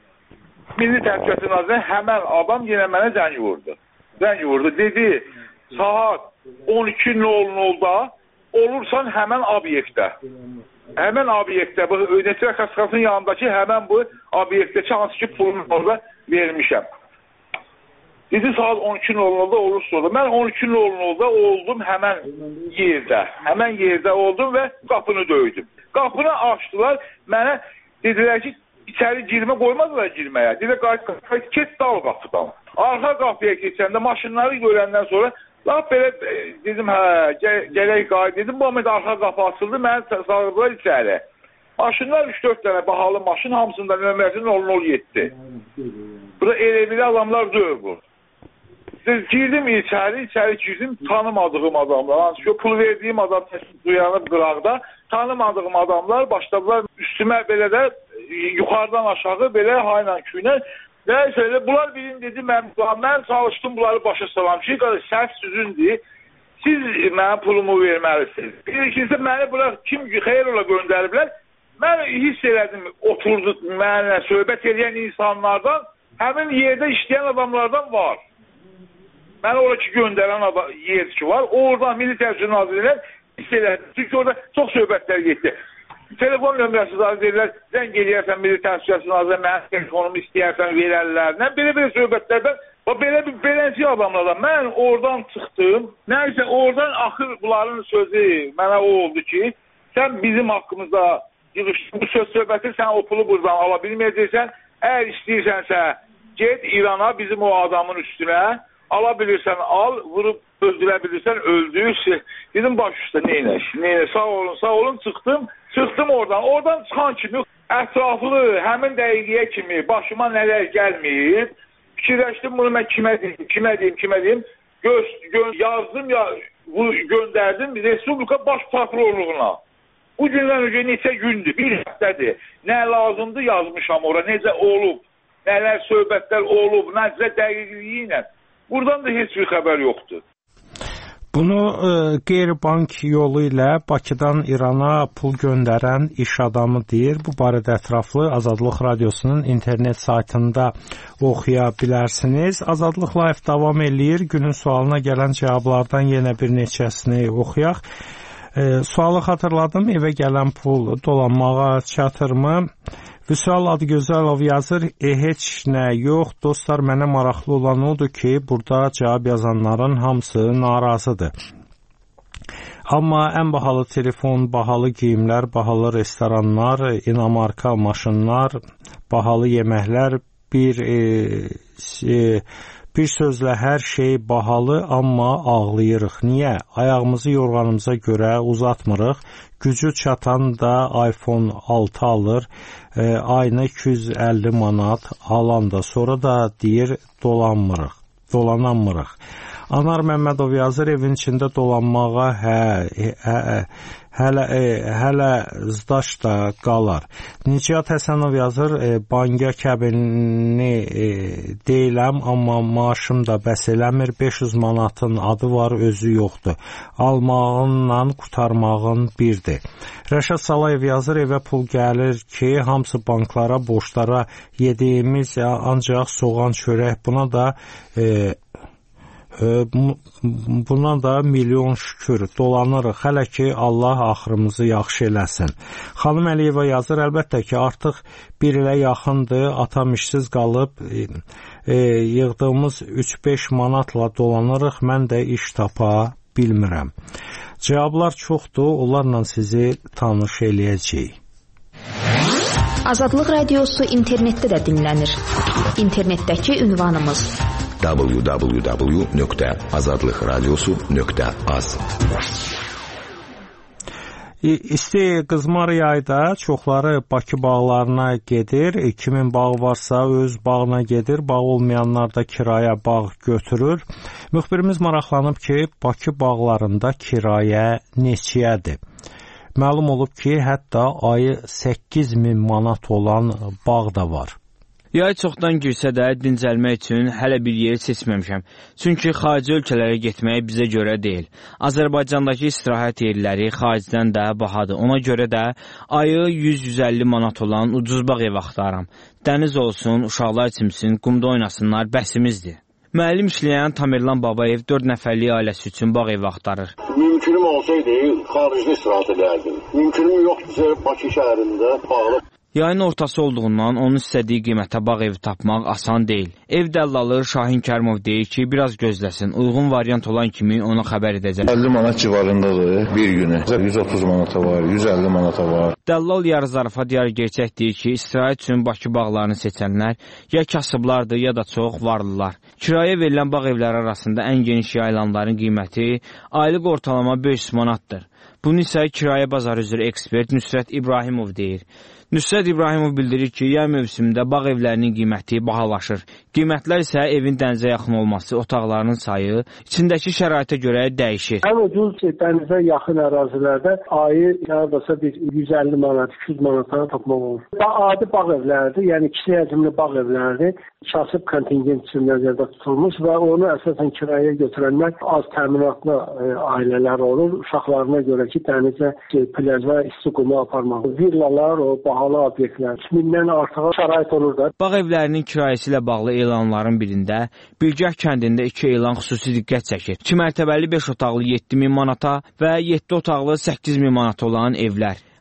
Milli Təhlükəsizlik Nazirliyi həmən adam yenə mənə zəng vurdu. Zəng vurdu, dedi, saat on iki nol nolda olursan həmən obyektdə. Həmən obyektdə, bu Ödəniş Xəstəxanasının yanındakı həmən bu obyektdəki hansı ki pulunu orada vermişəm. Dedi, saat on iki nol nolda olursa oldu. Mən on iki nol nolda oldum həmən yerdə. Həmən yerdə oldum və qapını döydüm. Qapını açdılar, mənə dedilər ki, içəri girmə qoymadılar girməyə. Dedilər, qayıt, keç dal qapıdan. Arxa qapıya keçəndə maşınları görəndən sonra laf belə dedim, hə, gələk qayıt dedim. Bu moment arxa qapı açıldı, mənə sağırdılar içəri. Maşınlar üç dörd dənə bahalı maşın, hamısında nömrəsi nol nol yeddi. Burada elevli adamlar döyür bu. Girdim içəri, içəri girdim, tanımadığım adamlar. Hansı ki, pul verdiyim adam duyanıb qıraqda, tanımadığım adamlar başladılar üstümə belə də yuxarıdan aşağı belə hayla küylə. Nəysə, bunlar birini dedi, mən, mən çalışdım bunları başa salam ki, səhv süzündür, siz mənə pulumu verməlisiniz. Bir ikincisi, məni bura kim xeyr ola göndəriblər, mən hiss elədim, oturdu mənə söhbət edən insanlardan, həmin yerdə işləyən adamlardan var. Mən oraki göndərən yer ki var, oradan Milli Təhlükəsizlik Nazirliyinə hiss elədim. Çünki orada çox söhbətlər getdi. Telefon nömrəsi zaten deyirlər, zəng eləyərsən Milli Təhlükəsizlik Nazirliyinə, mənim telefonumu istəyərsən verərlər. Nə belə-belə söhbətlərdən, belə, belə Nəci adamlardan mən oradan çıxdım. Nəysə oradan axır bunların sözü mənə o oldu ki, sən bizim haqqımızda yığışdın, bu söz söhbəti sən o pulu buradan ala bilməyəcəksən. Əgər istəyirsənsə get İrana bizim o adamın üstünə, ala bilirsən al, vurub öldürə bilirsən öldür. Dedim baş üstə neynəş, neynəş, sağ olun, sağ olun, çıxdım. Çıxdım oradan, oradan çıxan kimi ətraflı həmin dəqiqəyə kimi başıma nələr gəlməyib. Fikirləşdim bunu mən kimə deyim, kimə deyim, kimə deyim. Gö gö yazdım ya, bu göndərdim Respublika Baş Prokurorluğuna. Bu gündən öncə neçə gündür, bir həftədir. Nə lazımdır yazmışam ora, necə olub, nələr söhbətlər olub, necə dəqiqliyi ilə. Buradan da heç bir xəbər yoxdur. Bunu e, qeyri-bank yolu ilə Bakıdan İrana pul göndərən iş adamı deyir. Bu barədə ətraflı Azadlıq Radiosunun internet saytında oxuya bilərsiniz. Azadlıq Live davam eləyir. Günün sualına gələn cavablardan yenə bir neçəsini oxuyaq. E, sualı xatırladım. Evə gələn pul dolanmağa çatırmı? Vüsal Adıgözəlov yazır, e, heç nə yox, dostlar, mənə maraqlı olan odur ki, burada cavab yazanların hamısı narazıdır. Amma ən bahalı telefon, bahalı geyimlər, bahalı restoranlar, inamarka maşınlar, bahalı yeməklər, bir e, e, bir sözlə hər şey bahalı, amma ağlayırıq. Niyə? Ayağımızı yorğanımıza görə uzatmırıq. Gücü çatan da iPhone altı alır, e, ayına iki yüz əlli manat alan da, sonra da deyir dolanmırıq, dolanamırıq. Anar Məmmədov yazır, evin içində dolanmağa hə, hə, hələ, e, hələ zdaş da qalar. Nicat Həsənov yazır, e, banka kəbinini e, deyiləm, amma maaşım da bəs eləmir, beş yüz manatın adı var, özü yoxdur. Almağınla qutarmağın birdir. Rəşad Salayev yazır, evə pul gəlir ki, hamısı banklara, borçlara yediyimiz ancaq soğan çörək, buna da e, buna da milyon şükür dolanırıq, hələ ki Allah axırımızı yaxşı eləsin. Xanım Əliyeva yazır, əlbəttə ki artıq bir ilə yaxındır, atam işsiz qalıb, e, e, yığdığımız üç beş manatla dolanırıq, mən də iş tapa bilmirəm. Cavablar çoxdur, onlarla sizi tanış eləyəcəyik. Azadlıq Radiosu internetdə də dinlənir. İnternetdəki ünvanımız w w w nöqtə azadlıq radiosu nöqtə az. İsti qızmar yayda çoxları Bakı bağlarına gedir. Kimin bağı varsa öz bağına gedir. Bağ olmayanlar da kiraya bağ götürür. Müxbirimiz maraqlanıb ki, Bakı bağlarında kirayə neçəyədir? Məlum olub ki, hətta ayı səkkiz min manat olan bağ da var. Yay çoxdan girsə də dincəlmək üçün hələ bir yer seçməmişəm. Çünki xarici ölkələrə getmək bizə görə deyil. Azərbaycandakı istirahət yerləri xaricdən də bahadır. Ona görə də ayı yüz yüz əlli manat olan ucuz bağ ev axtarıram. Dəniz olsun, uşaqlar çimsin, qumda oynasınlar, bəsimizdir. Müəllim işləyən Tamerlan Babayev dörd nəfərlik ailəsi üçün bağ ev axtarır. Mümkünüm olsaydı, xaricdə istirahət edərdim. Mümkünüm yoxdursa, Bakı şəhərində bağlı. Yayın ortası olduğundan onun istədiyi qiymətə bağ evi tapmaq asan deyil. Ev dəllalı Şahin Kərimov deyir ki, biraz gözləsin. Uyğun variant olan kimi ona xəbər edəcək. əlli manat civarındadır bir günü. yüz otuz manata var, yüz əlli manata var. Dəllal yarı zarafat yarı gerçək deyir ki, istirahət üçün Bakı bağlarını seçənlər ya kasıblardır, ya da çox varlılar. Kirayə verilən bağ evləri arasında ən geniş yayılanların qiyməti aylıq ortalama beş yüz manatdır. Bunu isə kirayə bazarı üzrə ekspert Nüsrət İbrahimov deyir. Nüsrət İbrahimov bildirir ki, yay mövsümündə bağ evlərinin qiyməti bahalaşır. Qiymətlər isə evin dənizə yaxın olması, otaqlarının sayı, içindəki şəraitə görə dəyişir. Ən ucuz dənizə yaxın ərazilərdə ayı yaradasa bir yüz əlli manat, iki yüz manatlara tapmaq olur. Adi bağ evləridir, yəni kiçik həcmli bağ evləridir. Kasıb kontingent üçün nəzərdə tutulmuş və onu əsasən kiraya götürənlər az təminatlı e, ailələr olur. Uşaqlarına görə ki, dənizə, e, plaja, isti qumu aparmaq. Villalar, o bahalı obyektlər, mindən artıq şərait olur da. Bağ evlərinin kirayəsi ilə bağlı elanların birində Bilgah kəndində iki elan xüsusi diqqət çəkir. iki mərtəbəli beş otaqlı yeddi min manata və yeddi otaqlı səkkiz min manat olan evlər.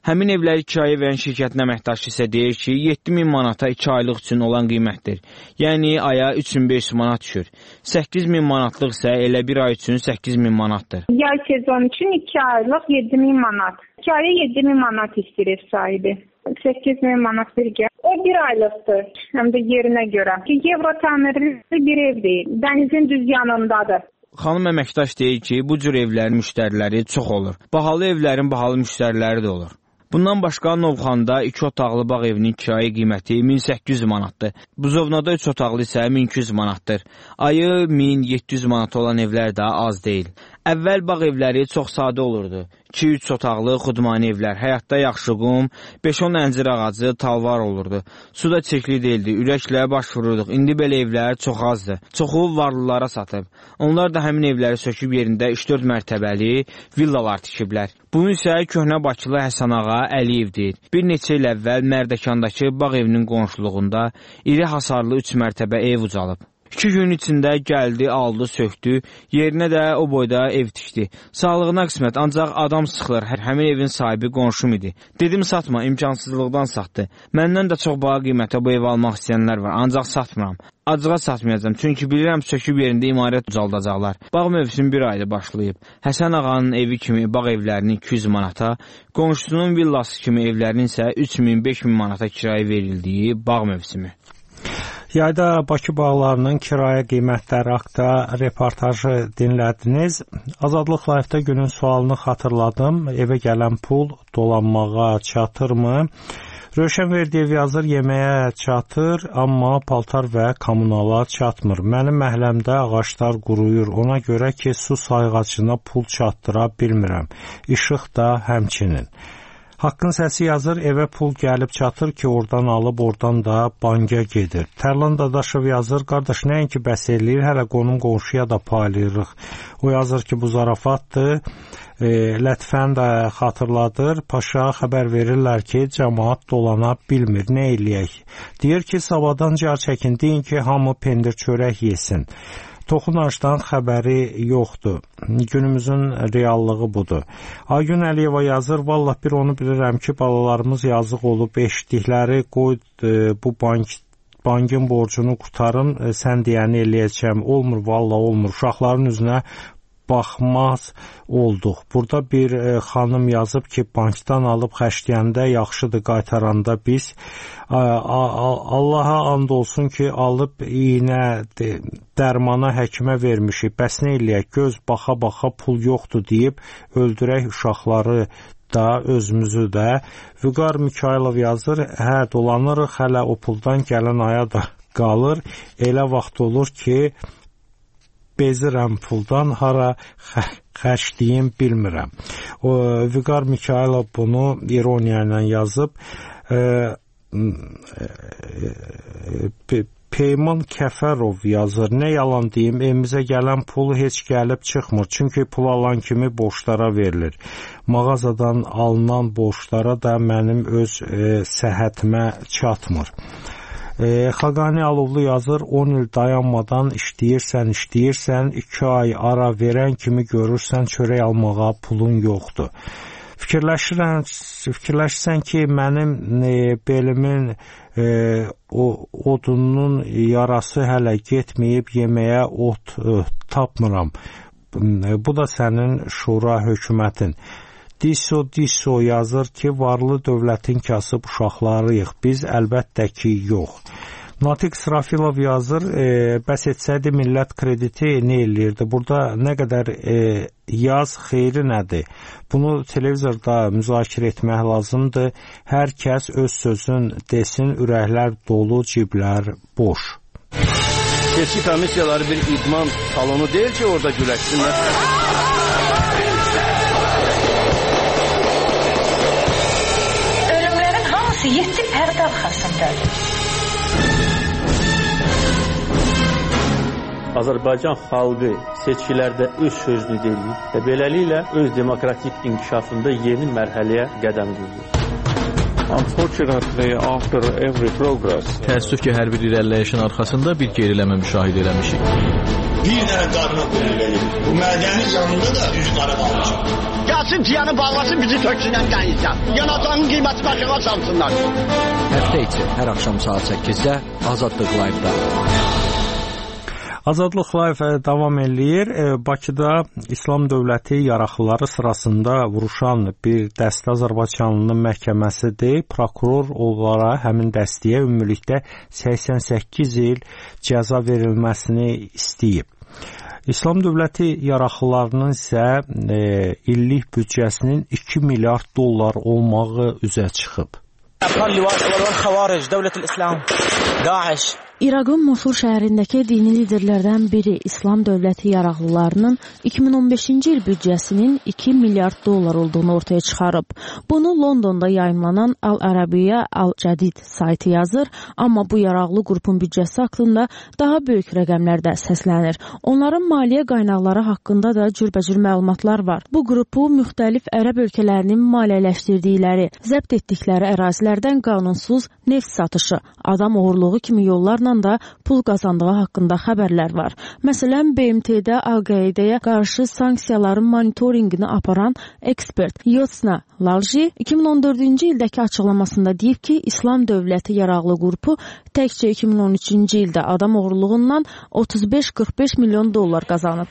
Həmin evləri kirayə verən şirkətin əməkdaşı isə deyir ki, yeddi min manata iki aylıq üçün olan qiymətdir. Yəni aya üç min beş yüz manat düşür. səkkiz min manatlıq isə elə bir ay üçün səkkiz min manatdır. Yay sezon üçün iki aylıq yeddi min manat. iki aya yeddi min manat istəyir ev sahibi. səkkiz min manat bir gəl. O bir aylıqdır, həm də yerinə görə. Euro təmirli bir ev deyil, dənizin düz yanındadır. Xanım əməkdaş deyir ki, bu cür evlərin müştəriləri çox olur. Bahalı evlərin bahalı müştəriləri də olur. Bundan başqa Novxanda iki otaqlı bağ evinin kirayə qiyməti min səkkiz yüz manatdır. Buzovnada üç otaqlı isə min iki yüz manatdır. Ayı min yeddi yüz manat olan evlər də az deyil. Əvvəl bağ evləri çox sadə olurdu. iki üç otaqlı xudmani evlər, həyatda yaxşı qum, beş on əncir ağacı, talvar olurdu. Su da çirkli deyildi, ürəklə baş vururduq. İndi belə evlər çox azdır. Çoxu varlılara satıb. Onlar da həmin evləri söküb yerində üç dörd mərtəbəli villalar tikiblər. Bunu isə köhnə Bakılı Həsən Ağa Əliyev deyir. Bir neçə il əvvəl Mərdəkandakı bağ evinin qonşuluğunda iri hasarlı üç mərtəbə ev ucalıb. İki gün içində gəldi, aldı, söktü, yerinə də o boyda ev tikdi. Sağlığına qismət, ancaq adam sıxılır, həmin evin sahibi qonşum idi. Dedim satma, imkansızlıqdan satdı. Məndən də çox baha qiymətə bu evi almaq istəyənlər var, ancaq satmıram. Acığa satmayacağım, çünki bilirəm söküb yerində imarət ucaldacaqlar. Bağ mövsüm bir ayda başlayıb. Həsən Ağanın evi kimi bağ evlərinin iki yüz manata, qonşusunun villası kimi evlərinin isə üç min beş min manata kirayə verildiyi bağ mövsümü. Yayda Bakı bağlarının kirayə qiymətləri haqqında reportajı dinlədiniz. Azadlıq Live-da günün sualını xatırladım. Evə gələn pul dolanmağa çatırmı? Rövşən Verdiyev yazır, yeməyə çatır, amma paltar və kommunala çatmır. Mənim məhəlləmdə ağaclar quruyur. Ona görə ki, su sayğacına pul çatdıra bilmirəm. İşıq da həmçinin. Haqqın səsi yazır, evə pul gəlib çatır ki, oradan alıb, oradan da banka gedir. Tərlan Dadaşov yazır, qardaş, nəinki bəs eləyir, hələ qonum qonşuya da paylayırıq. O yazır ki, bu zarafatdır, e, Lətifəni də xatırladır, paşa xəbər verirlər ki, cəmaat dolana bilmir, nə eləyək? Deyir ki, sabahdan car çəkin, deyin ki, hamı pendir çörək yesin. Toxunacdan xəbəri yoxdur. Günümüzün reallığı budur. Aygün Əliyeva yazır, vallah bir onu bilirəm ki, balalarımız yazıq olub, eşitdikləri qoy bu bank, bankın borcunu qutarım, sən deyəni eləyəcəm. Olmur, vallah olmur. Uşaqların üzünə baxmaz olduq. Burada bir e, xanım yazıb ki, bankdan alıb xərcləyəndə yaxşıdır, qaytaranda biz. A, a, Allaha and olsun ki, alıb iynə, dərmana həkimə vermişik. Bəs nə eləyək? Göz baxa-baxa pul yoxdur deyib öldürək uşaqları da, özümüzü də. Vüqar Mikailov yazır, hə, dolanırıq, hələ o puldan gələn aya da qalır. Elə vaxt olur ki, bezirəm puldan, hara xərcliyim bilmirəm. O, Vüqar Mikailov bunu ironiya ilə yazıb. E, e, Peyman Kəfərov yazır, nə yalan deyim, evimizə gələn pul heç gəlib çıxmır, çünki pul alan kimi borçlara verilir. Mağazadan alınan borçlara da mənim öz e, səhhətimə çatmır. E, Xaqani Alovlu yazır, on il dayanmadan işləyirsən, işləyirsən, iki ay ara verən kimi görürsən, çörək almağa pulun yoxdur. Fikirləşirəm, fikirləşsən ki, mənim e, belimin e, o, odunun yarası hələ getməyib, yeməyə ot e, tapmıram. E, bu da sənin şura hökumətin. Diso Diso yazır ki, varlı dövlətin kasıb uşaqlarıyıq, biz əlbəttə ki, yox. Natiq Srafilov yazır, e, bəs etsəydi millət krediti nə eləyirdi? Burada nə qədər e, yaz xeyri nədir? Bunu televizorda müzakirə etmək lazımdır. Hər kəs öz sözün desin, ürəklər dolu, ciblər boş. Seçki komissiyaları bir idman salonu deyil ki, orada güləşsinlər. Yeddi pərdə arxasındadır. Azərbaycan xalqı seçkilərdə öz sözünü deyir və beləliklə öz demokratik inkişafında yeni mərhələyə qədəm qoyur. Unfortunately, after every progress, təəssüf ki, hər bir irəliləyişin arxasında bir geriləmə müşahidə eləmişik. Bir dənə qarına qulluq bu mədəni canında da üz qara bağlayacaq. Gəlsin tiyanı bağlasın, bizi töksünən qənizdən. Yanacağın qiyməti başına çalsınlar. Həftə içi hər axşam saat səkkizdə Azadlıq Live-da. Azadlıq Live davam eləyir. Bakıda İslam dövləti yaraqlıları sırasında vuruşan bir dəstə azərbaycanlının məhkəməsidir. Prokuror onlara həmin dəstəyə ümumilikdə səksən səkkiz il cəza verilməsini istəyib. İslam dövləti yaraqlılarının isə e, illik büdcəsinin iki milyard dollar olmağı üzə çıxıb. İraqın Mosul şəhərindəki dini liderlərdən biri İslam dövləti yaraqlılarının iki min on beşinci il büdcəsinin iki milyard dollar olduğunu ortaya çıxarıb. Bunu Londonda yayımlanan Al-Ərabiyyə Al-Cədid saytı yazır, amma bu yaraqlı qrupun büdcəsi haqqında daha böyük rəqəmlərdə səslənir. Onların maliyyə qaynaqları haqqında da cürbəcür məlumatlar var. Bu qrupu müxtəlif ərəb ölkələrinin maliyyələşdirdikləri, zəbt etdikləri ərazilərdən qanunsuz neft satışı, adam oğurluğu kimi yollarla da pul qazandığı haqqında xəbərlər var. Məsələn, B M T-də Al-Qaidəyə qarşı sanksiyaların monitorinqini aparan ekspert Yotsna Lalji iki min on dördüncü ildəki açıqlamasında deyib ki, İslam dövləti yaraqlı qrupu təkcə iki min on üçüncü ildə adam oğurluğundan otuz beş qırx beş milyon dollar qazanıb.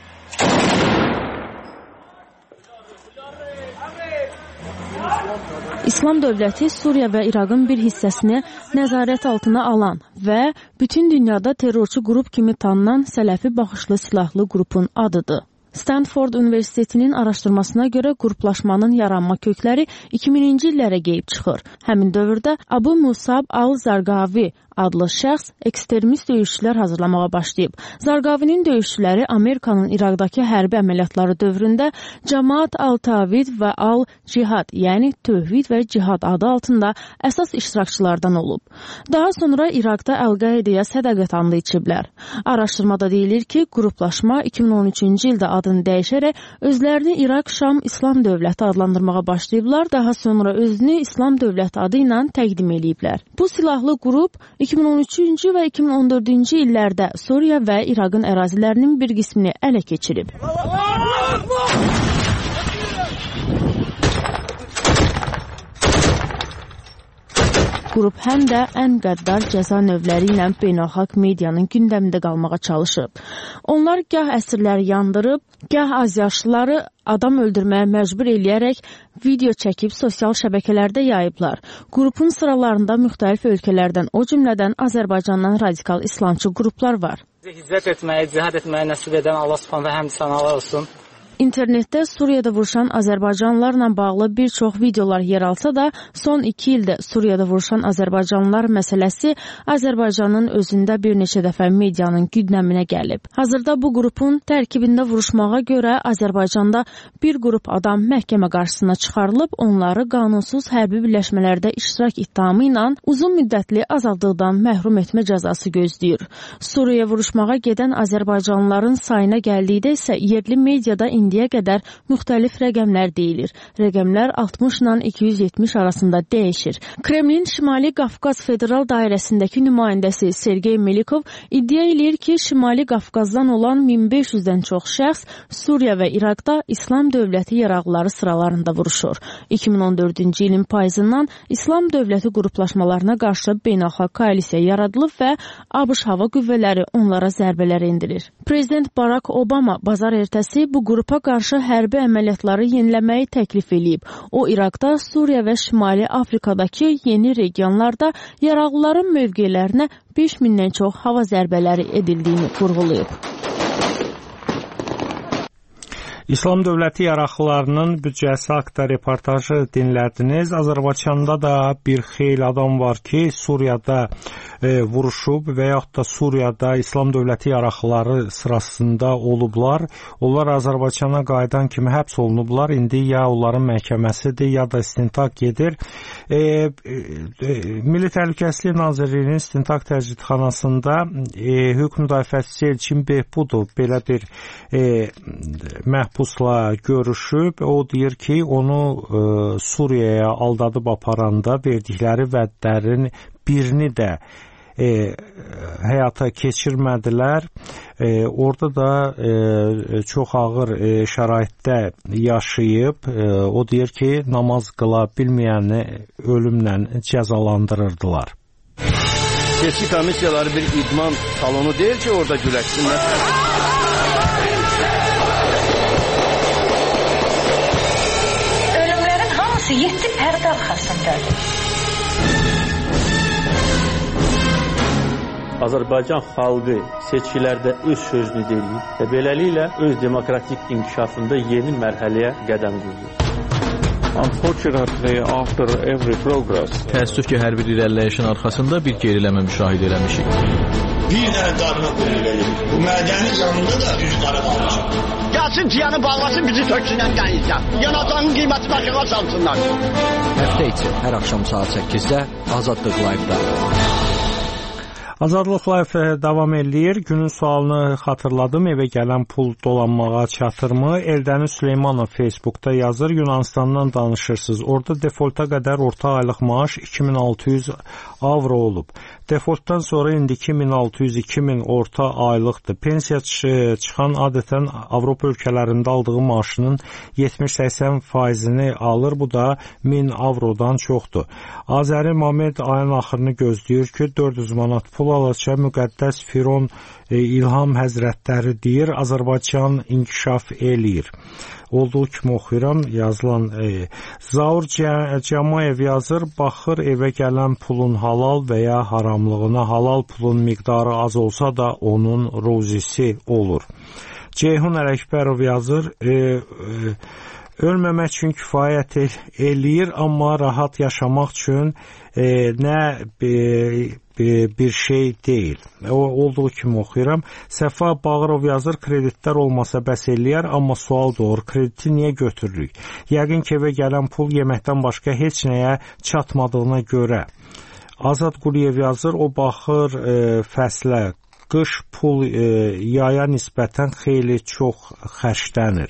İslam dövləti Suriya və İraqın bir hissəsini nəzarət altına alan və bütün dünyada terrorçu qrup kimi tanınan Sələfi baxışlı silahlı qrupun adıdır. Stanford Universitetinin araşdırmasına görə qruplaşmanın yaranma kökləri iki mininci illərə geyib çıxır. Həmin dövrdə Abu Musab al-Zarqavi adlı şəxs ekstremist döyüşçülər hazırlamağa başlayıb. Zarqavinin döyüşçüləri Amerikanın İraqdakı hərbi əməliyyatları dövründə Cəmaat al-Tavhid və al-Cihad, yəni Tövhid və Cihad adı altında əsas iştirakçılardan olub. Daha sonra İraqda Əl-Qaidəyə sədaqət andı içiblər. Araşdırmada deyilir ki, qruplaşma iki min on üçüncü ildə adını dəyişərək özlərini İraq-Şam İslam dövləti adlandırmağa başlayıblar, daha sonra özünü İslam dövləti adı ilə təqdim ediblər. Bu silahlı qrup iki min on üçüncü və iki min on dördüncü illərdə Suriya və İraqın ərazilərinin bir qismini ələ keçirib. Qrup həm də ən qəddar cəza növləri ilə beynəlxalq medianın gündəmində qalmağa çalışıb. Onlar gah əsirləri yandırıb, gah azyaşlıları adam öldürməyə məcbur eləyərək video çəkib sosial şəbəkələrdə yayıblar. Qrupun sıralarında müxtəlif ölkələrdən, o cümlədən Azərbaycandan radikal İslamçı qruplar var. Hicrət etməyi, cihad etməyi nəsib edən Allah Subhanahu həmd sənalar olsun. İnternetdə Suriyada vuruşan Azərbaycanlılarla bağlı bir çox videolar yer alsa da, son iki ildə Suriyada vuruşan Azərbaycanlılar məsələsi Azərbaycanın özündə bir neçə dəfə medianın gündəminə gəlib. Hazırda bu qrupun tərkibində vuruşmağa görə Azərbaycanda bir qrup adam məhkəmə qarşısına çıxarılıb, onları qanunsuz hərbi birləşmələrdə iştirak ittihamı ilə uzun müddətli azadlıqdan məhrum etmə cəzası gözləyir. Suriyaya vuruşmağa gedən Azərbaycanlıların sayına gəldikdə isə yerli mediada indiyə qədər müxtəlif rəqəmlər deyilir. Rəqəmlər altmış ilə iki yüz yetmiş arasında dəyişir. Kremlin Şimali Qafqaz Federal Dairəsindəki nümayəndəsi Sergey Melikov iddia edir ki, Şimali Qafqazdan olan min beş yüzdən çox şəxs Suriya və İraqda İslam dövləti yaraqlıları sıralarında vuruşur. iki min on dördüncü ilin payızından İslam dövləti qruplaşmalarına qarşı beynəlxalq koalisiya yaradılıb və ABŞ hava qüvvələri onlara zərbələr endirir. Prezident Barack Obama bazar ertəsi bu qrupa qarşı hərbi əməliyyatları yeniləməyi təklif edib. O, İraqda, Suriya və Şimali Afrikadakı yeni regionlarda yaraqlıların mövqelərinə beş mindən çox hava zərbələri edildiyini vurğulayıb. İslam dövləti yaraqlılarının büdcəsi haqda reportajı dinlədiniz. Azərbaycanda da bir xeyli adam var ki, Suriyada e, vuruşub və yaxud da Suriyada İslam dövləti yaraqlıları sırasında olublar. Onlar Azərbaycana qayıdan kimi həbs olunublar. İndi ya onların məhkəməsidir, ya da istintaq gedir. E, e, Milli Təhlükəsizlik Nazirliyinin istintaq təcridxanasında e, hökm müdafiəçisi Elçin Behbudov belə bir e, məhbus məhbusla görüşüb. O deyir ki, onu e, Suriyaya aldadıb aparanda verdikləri vədlərin birini də e, həyata keçirmədilər. E, orada da e, çox ağır e, şəraitdə yaşayıb. E, o deyir ki, namaz qıla bilməyəni ölümlə cəzalandırırdılar. Seçki komissiyaları bir idman salonu deyil ki, orada güləşsinlər. Ölümlərin hamısı yeddi pərdə arxasındadır. Azərbaycan xalqı seçkilərdə öz sözünü deyib və beləliklə öz demokratik inkişafında yeni mərhələyə qədəm qoyur. Unfortunately, after every progress, təəssüf ki, hər bir irəliləyişin arxasında bir geriləmə müşahidə eləmişik. Bir dənə qarına qoyulur. Bu mədəni canında da üz qara qalacaq. Gəlsin tiyanı bağlasın, bizi töksünlər qənizdən. Yanacağın qiyməti başına salsınlar. Həftə içi hər axşam saat səkkizdə Azadlıq Live-da. Azadlıq Live davam eləyir. Günün sualını xatırladım. Evə gələn pul dolanmağa çatırmı? Eldəniz Süleymanov Facebookda yazır. Yunanistandan danışırsınız. Orada defolta qədər orta aylıq maaş iki min altı yüz avro olub. Defoltdan sonra indi iki min altı yüz iki min orta aylıqdır. Pensiya çıxan adətən Avropa ölkələrində aldığı maaşının yetmiş səksən faizini alır. Bu da min avrodan çoxdur. Azəri Mamed ayın axırını gözləyir ki, dörd yüz manat pul alacaq. Müqəddəs Firon e, İlham Həzrətləri deyir, Azərbaycan inkişaf eləyir. Olduğu kimi oxuyuram, yazılan e, Zaur Cəmayev yazır, baxır evə gələn pulun halal və ya haramlığına. Halal pulun miqdarı az olsa da onun rozisi olur. Ceyhun Ələkbərov yazır, e, e, ölməmək üçün kifayət el, eləyir, amma rahat yaşamaq üçün e, nə e, bir şey deyil. O, olduğu kimi oxuyuram. Səfa Bağırov yazır, kreditlər olmasa bəs eləyər, amma sual doğur, krediti niyə götürürük? Yəqin ki, evə gələn pul yeməkdən başqa heç nəyə çatmadığına görə. Azad Quliyev yazır, o baxır e, fəslə, qış pul e, yaya nisbətən xeyli çox xərclənir.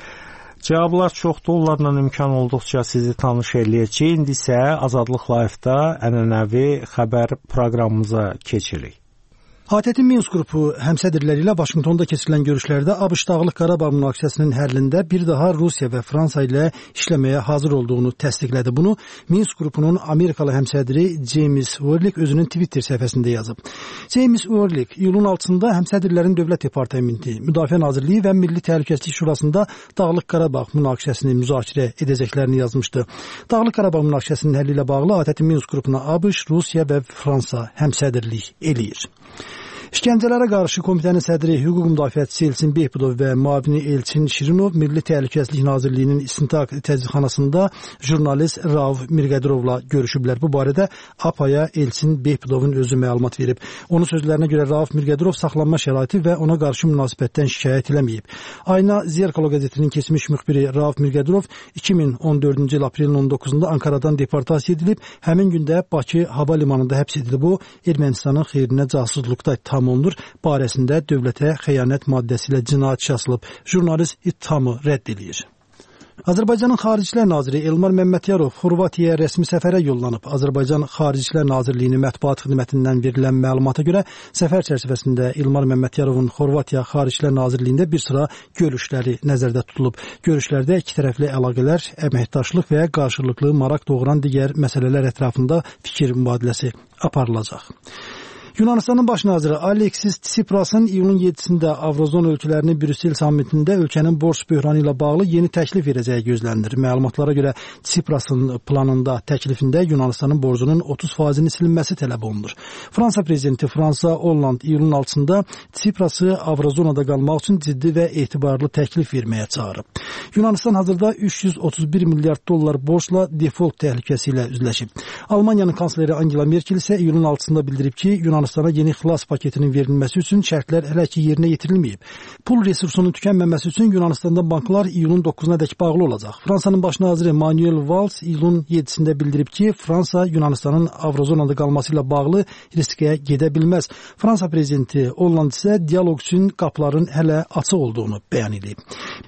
Cavablar çoxdur, onlarla imkan olduqca sizi tanış eləyəcək. İndi isə Azadlıq Live-da ənənəvi xəbər proqramımıza keçirik. ATƏT-in Minsk qrupu həmsədrləri ilə Vaşinqtonda keçirilən görüşlərdə ABŞ Dağlıq Qarabağ münaqişəsinin həllində bir daha Rusiya və Fransa ilə işləməyə hazır olduğunu təsdiqlədi. Bunu Minsk qrupunun Amerikalı həmsədri James Orlik özünün Twitter səhifəsində yazıb. James Orlik iyulun altısında həmsədrlərin Dövlət Departamenti, Müdafiə Nazirliyi və Milli Təhlükəsizlik Şurasında Dağlıq Qarabağ münaqişəsini müzakirə edəcəklərini yazmışdı. Dağlıq Qarabağ münaqişəsinin həlli ilə bağlı ATƏT-in Minsk qrupuna ABŞ, Rusiya və Fransa həmsədrlik eləyir. İşgəncələrə qarşı komitənin sədri, hüquq müdafiəçisi Elçin Behbudov və müavini Elçin Şirinov Milli Təhlükəsizlik Nazirliyinin istintaq tədqiqatxanasında jurnalist Rauf Mirqədirovla görüşüblər. Bu barədə A P A-ya Elçin Behbudovun özü məlumat verib. Onun sözlərinə görə Rauf Mirqədirov saxlanma şəraiti və ona qarşı münasibətdən şikayət eləməyib. Ayna Zerkalo qəzetinin keçmiş müxbiri Rauf Mirqədirov iki min on dördüncü il aprelin on doqquzunda Ankaradan deportasiya edilib, həmin gündə Bakı hava limanında həbs edilib. O, Ermənistanın xeyrinə casusluqda ittiham olunur, barəsində dövlətə xəyanət maddəsi ilə cinayət işi açılıb. Jurnalist ittihamı rədd edir. Azərbaycanın Xaricilər Naziri Elmar Məmmədiyarov Xorvatiyaya rəsmi səfərə yollanıb. Azərbaycan Xaricilər Nazirliyinin mətbuat xidmətindən verilən məlumata görə səfər çərçivəsində Elmar Məmmədyarovun Xorvatiya Xaricilər Nazirliyində bir sıra görüşləri nəzərdə tutulub. Görüşlərdə iki tərəfli əlaqələr, əməkdaşlıq və qarşılıqlı maraq doğuran digər məsələlər ətrafında fikir mübadiləsi aparılacaq. Yunanistanın baş naziri Aleksis Tsiprasın iyulun yeddisində Avrozon ölkələrinin Brüssel sammitində ölkənin borc böhranı ilə bağlı yeni təklif verəcəyi gözlənilir. Məlumatlara görə Tsiprasın planında təklifində Yunanistanın borcunun otuz faizinin silinməsi tələb olunur. Fransa prezidenti Fransa Hollande iyulun altısında Tsiprası Avrozonada qalmaq üçün ciddi və etibarlı təklif verməyə çağırıb. Yunanistan hazırda üç yüz otuz bir milyard dollar borcla default təhlükəsi ilə üzləşib. Almaniyanın kansleri Angela Merkel isə iyulun altısında bildirib ki, Yunanistan Yunanistana yeni xilas paketinin verilməsi üçün şərtlər hələ ki yerinə yetirilməyib. Pul resursunun tükənməməsi üçün Yunanistanda banklar iyulun doqquzuna dək bağlı olacaq. Fransanın baş naziri Manuel Valls iyulun yeddisində bildirib ki, Fransa Yunanistanın Avrozonada qalması ilə bağlı riskə gedə bilməz. Fransa prezidenti Hollande isə dialoq üçün qapıların hələ açıq olduğunu bəyan edib.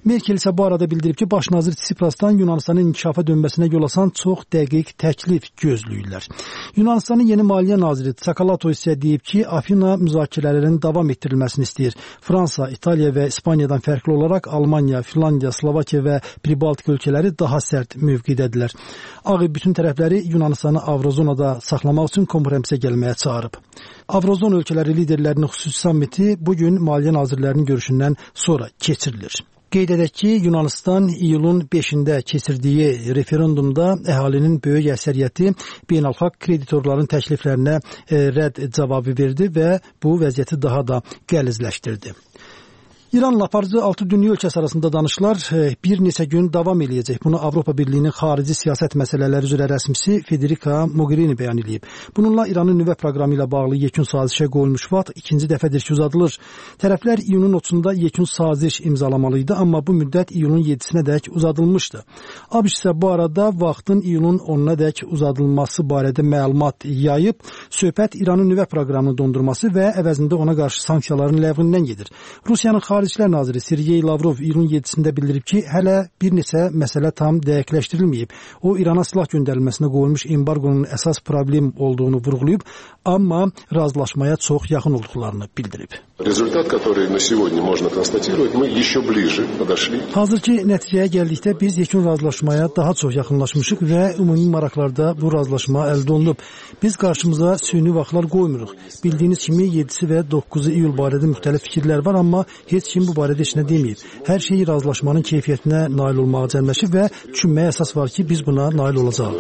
Merkel isə bu arada bildirib ki, baş nazir Tsiprasdan Yunanistanın inkişafa dönməsinə yol açan çox dəqiq təklif gözləyirlər. Yunanistanın yeni maliyyə naziri Tsakalato isə deyib ki, Afina müzakirələrin davam etdirilməsini istəyir. Fransa, İtaliya və İspaniyadan fərqli olaraq Almaniya, Finlandiya, Slovakiya və Pribaltik ölkələri daha sərt mövqedədirlər. Ağ Ev bütün tərəfləri Yunanistanı Avrozonada saxlamaq üçün kompromisə gəlməyə çağırıb. Avrozon ölkələri liderlərinin xüsusi sammiti bugün maliyyə nazirlərinin görüşündən sonra keçirilir. Qeyd edək ki, Yunanistan iyulun beşində keçirdiyi referendumda əhalinin böyük əksəriyyəti beynəlxalq kreditorların təkliflərinə rədd cavabı verdi və bu vəziyyəti daha da qəlizləşdirdi. İranla aparıcı altı dünya ölkəsi arasında danışıqlar bir neçə gün davam eləyəcək. Bunu Avropa Birliyinin xarici siyasət məsələləri üzrə rəsmisi Federica Mogherini bəyan edib. Bununla İranın nüvə proqramı ilə bağlı yekun sazişə qoyulmuş vaxt ikinci dəfədir ki, uzadılır. Tərəflər iyunun otuzunda yekun saziş imzalamalıydı, amma bu müddət iyunun yedisinə dək uzadılmışdı. ABŞ isə bu arada vaxtın iyunun onuna dək uzadılması barədə məlumat yayıb, söhbət İranın nüvə proqramını dondurması və əvəzində ona qarşı sanksiyaların ləğvindən gedir. Rusiyanın Xaricilər naziri Sergey Lavrov iyulun yedisində bildirib ki, hələ bir neçə məsələ tam dəqiqləşdirilməyib. O, İrana silah göndərilməsinə qoyulmuş embargonun əsas problem olduğunu vurğulayıb, amma razılaşmaya çox yaxın olduqlarını bildirib. Результат, который на сегодня можно констатировать, мы еще ближе подошли. Hazırki nəticəyə gəldikdə biz yekun razılaşmaya daha çox yaxınlaşmışıq və ümumi maraqlarda bu razılaşma əldə olunub. Biz qarşımıza süni vaxtlar qoymuruq. Bildiyiniz kimi yedisi və doqquzu iyul barədə müxtəlif fikirlər var, amma heç kim bu barədə heç nə deməyib. Hər şey razılaşmanın keyfiyyətinə nail olmağa cəmləşib və düşünməyə əsas var ki, biz buna nail olacağıq.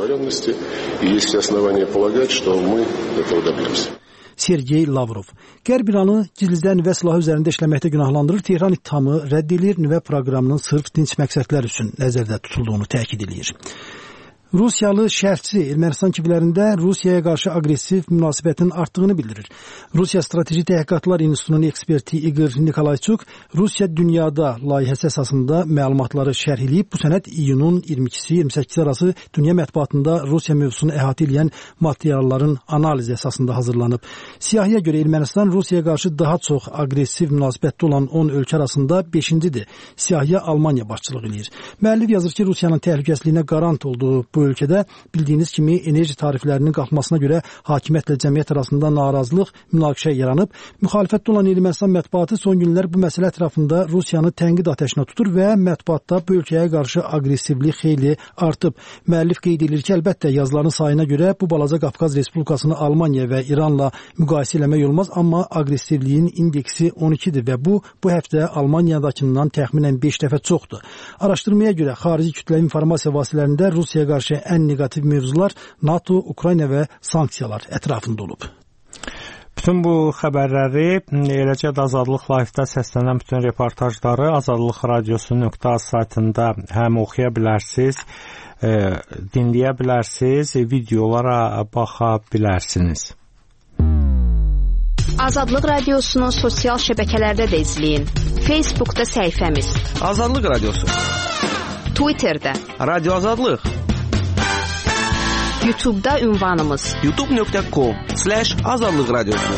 Sergey Lavrov. Qərb İranı gizlidən nüvə silahı üzərində işləməkdə günahlandırır. Tehran ittihamı rədd edir, nüvə proqramının sırf dinc məqsədlər üçün nəzərdə tutulduğunu təkid edir. Rusiyalı şərhçi Ermənistan küblərində Rusiyaya qarşı aqressiv münasibətin artdığını bildirir. Rusiya Strateji Təhqiqatlar İnstitutunun eksperti Igor Nikolayçuk Rusiya dünyada layihəsi əsasında məlumatları şərh edib. Bu sənəd iyunun iyirmi ikisi iyirmi səkkizə arası dünya mətbuatında Rusiya mövzusunu əhatə edən materialların analizi əsasında hazırlanıb. Siyahıya görə Ermənistan Rusiyaya qarşı daha çox aqressiv münasibətdə olan on ölkə arasında beşincidir. Siyahıya Almaniya başçılıq edir. Müəllif yazır ki, Rusiyanın təhlükəsizliyinə qarant olduğu bu ölkədə bildiyiniz kimi enerji tariflərinin qalxmasına görə hakimiyyətlə cəmiyyət arasında narazılıq, münaqişə yaranıb. Müxalifətdə olan Ermənistan mətbuatı son günlər bu məsələ ətrafında Rusiyanı tənqid atəşinə tutur və mətbuatda bu ölkəyə qarşı aqressivlik xeyli artıb. Müəllif qeyd edir ki, əlbəttə yazıların sayına görə bu balaca Qafqaz Respublikasını Almaniya və İranla müqayisə eləmək olmaz, amma aqressivliyin indeksi on ikidir və bu, bu həftə Almaniyadakından təxminən beş dəfə çoxdur. Araşdırmaya görə xarici kütləvi informasiya vasitələrində Rusiyaya qarşı ən negativ mövzular NATO, Ukrayna və sanksiyalar ətrafında olub. Bütün bu xəbərləri, eləcə də Azadlıq Live-da səslənən bütün reportajları azadlıq radiosu nöqtə az saytında həm oxuya bilərsiniz, e, dinləyə bilərsiniz, videolara baxa bilərsiniz. Azadlıq Radiosunu sosial şəbəkələrdə də izləyin. Facebookda səhifəmiz Azadlıq Radiosu, Twitterdə Radio Azadlıq, YouTube'da ünvanımız youtube nöqtə com slash azadlıq radiosu.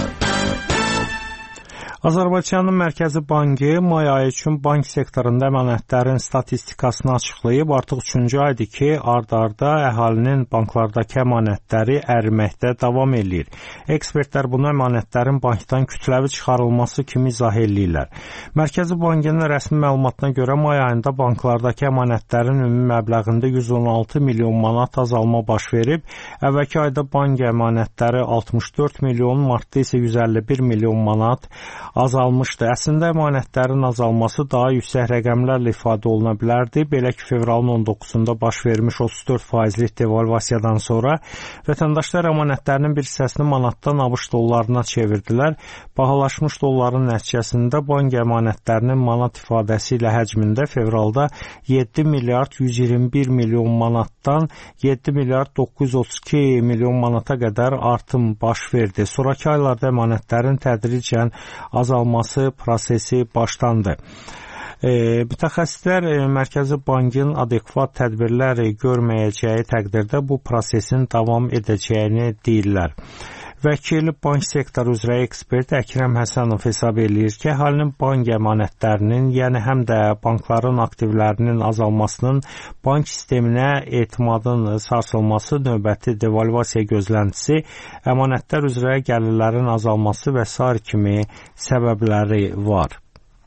Azərbaycanın Mərkəzi Bankı may ayı üçün bank sektorunda əmanətlərin statistikasını açıqlayıb. Artıq üçüncü aydır ki, ard-arda əhalinin banklardakı əmanətləri əriməkdə davam edir. Ekspertlər bunu əmanətlərin bankdan kütləvi çıxarılması kimi izah edirlər. Mərkəzi Bankının rəsmi məlumatına görə may ayında banklardakı əmanətlərin ümumi məbləğində yüz on altı milyon manat azalma baş verib. Əvvəlki ayda bank əmanətləri altmış dörd milyon, martda isə yüz əlli bir milyon manat azalmışdı. Əslində əmanətlərin azalması daha yüksək rəqəmlərlə ifadə oluna bilərdi. Belə ki, fevralın on doqquzunda baş vermiş otuz dörd faizlik devalvasiyadan sonra vətəndaşlar əmanətlərinin bir hissəsini manatdan ABŞ dollarına çevirdilər. Bahalaşmış dolların nəticəsində bank əmanətlərinin manat ifadəsi ilə həcmində fevralda yeddi milyard yüz iyirmi bir milyon manatdan yeddi milyard doqquz yüz otuz iki milyon manata qədər artım baş verdi. Sonraki aylarda əmanətlərin tədricən azalması prosesi başlandı. E, mütəxəssislər e, Mərkəzi Bankın adekvat tədbirlər görməyəcəyi təqdirdə bu prosesin davam edəcəyini deyirlər. Vəkil bank sektoru üzrə ekspert Əkrəm Həsənov hesab eləyir ki, əhalinin bank əmanətlərinin, yəni həm də bankların aktivlərinin azalmasının bank sisteminə etimadın sarsılması, növbəti devalvasiya gözləntisi, əmanətlər üzrə gəlirlərin azalması və sair kimi səbəbləri var.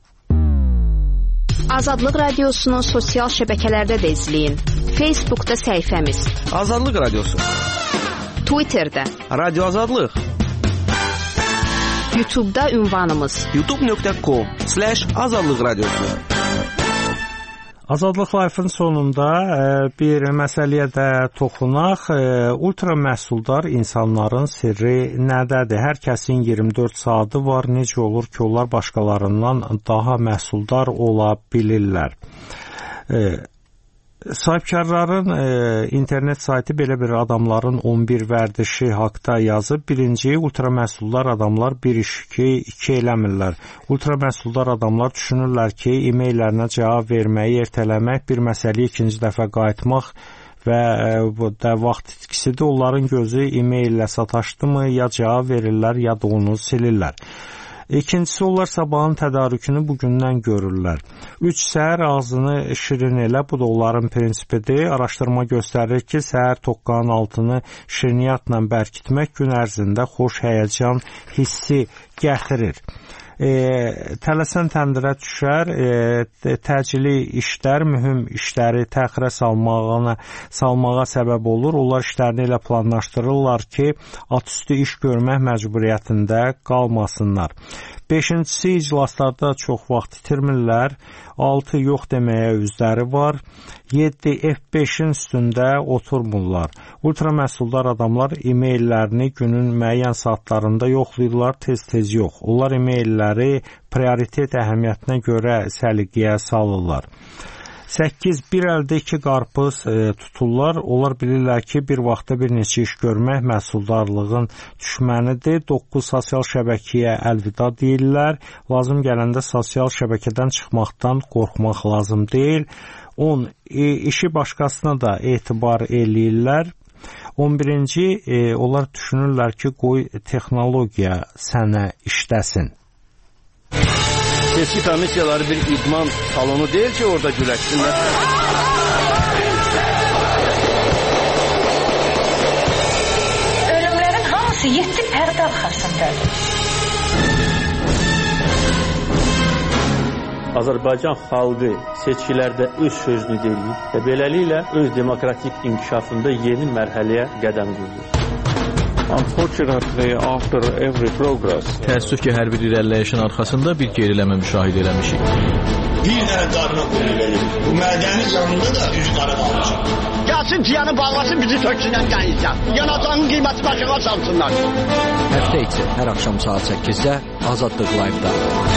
Azadlıq Radiosunu sosial şəbəkələrdə də izləyin. Facebookda səhifəmiz Azadlıq Radiosu, Twitterdə Radio Azadlıq, YouTube'da ünvanımız youtube nöqtə com slash azadlıq radiosu. Azadlıq Life-ın sonunda bir məsələyə də toxunaq. Ultra məhsuldar insanların sirri nədədir? Hər kəsin iyirmi dörd saatı var. Necə olur ki, onlar başqalarından daha məhsuldar ola bilirlər? Sahibkarların e, internet saytı belə bir adamların on bir vərdişi haqda yazıb. Birinci, ultra məhsuldar adamlar bir iş ki, iki eləmirlər. Ultra məhsuldar adamlar düşünürlər ki, e-maillərinə cavab verməyi ertələmək, bir məsələyə ikinci dəfə qayıtmaq və e, bu da vaxt itkisidir. Onların gözü e-maillə sataşdımı, ya cavab verirlər, ya da onu silirlər. İkincisi, onlar sabahın tədarükünü bugündən görürlər. Üç, səhər ağzını şirin elə, bu da onların prinsipidir. Araşdırma göstərir ki, səhər toqqanın altını şirniyyatla bərkitmək gün ərzində xoş həyəcan hissi gətirir. E, tələsən təndirə düşər, e, təcili işlər, mühüm işləri təxirə salmağına, salmağa səbəb olur. Onlar işlərini elə planlaşdırırlar ki, atüstü iş görmək məcburiyyətində qalmasınlar. Beşincisi, iclaslarda çox vaxt itirmirlər. Altı, yox deməyə üzləri var. Yeddi, F beşin üstündə oturmurlar. Ultra məhsuldar adamlar e-maillərini günün müəyyən saatlarında yoxlayırlar, tez-tez yox. Onlar e-mailləri prioritet əhəmiyyətinə görə səliqəyə salırlar. səkkiz. Bir əldə iki qarpız e, tuturlar. Onlar bilirlər ki, bir vaxtda bir neçə iş görmək məhsuldarlığın düşmənidir. doqquz. Sosial şəbəkəyə əlvida deyirlər. Lazım gələndə sosial şəbəkədən çıxmaqdan qorxmaq lazım deyil. on. E, işi başqasına da etibar eləyirlər. on birinci. E, onlar düşünürlər ki, qoy texnologiya sənə işləsin. Seçki komissiyaları bir idman salonu deyil ki, orada güləşsinlər. Ölümlərin hamısı yeddi pərdə arxasındadır. Azərbaycan xalqı seçkilərdə öz sözünü deyir və beləliklə öz demokratik inkişafında yeni mərhələyə qədəm qoyur. Unfortunately, after every progress, təəssüf ki, hər bir irəliləyişin arxasında bir geriləmə müşahidə eləmişik. Bir dənə qarına qoyulur. Bu mədəni canında da üç qara qalmışıq. Gəlsin ciyanı bağlasın, bizi töksünən qəyizdən. Yanacağın qiyməti başına salsınlar. Həftə içi hər axşam saat səkkizdə Azadlıq Live-da.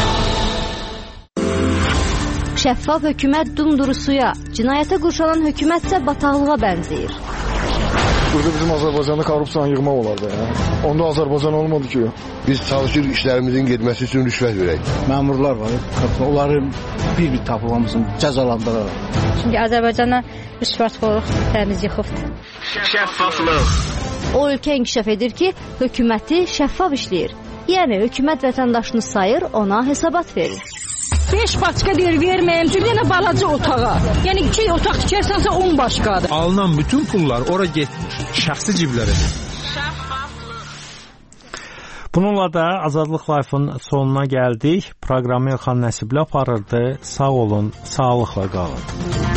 Şəffaf hökumət dumdurusuya, cinayətə qurşanan hökumətsə bataqlığa bənzəyir. Burada bizim Azərbaycanda korrupsiyanı yığmaq olardı. Ya. Onda Azərbaycan olmadı ki. Biz çalışır işlərimizin getməsi üçün rüşvət verək. Məmurlar var, onları bir-bir tapılmamızın cəzalandıraraq. Çünki Azərbaycana rüşvətxorluq dəniz yıxıbdır. Şəffaflıq. O ölkə inkişaf edir ki, hökuməti şəffaf işləyir. Yəni hökumət vətəndaşını sayır, ona hesabat verir. beş başqa deyir, verməyəm, bir dənə balaca otağa. Yəni iki otaq tikərsənsə on başqadır. Alınan bütün pullar ora getmiş, şəxsi ciblərədir. Bununla da Azadlıq Life-ın sonuna gəldik. Proqramı Elxan Nəsibli aparırdı. Sağ olun, sağlıqla qalın.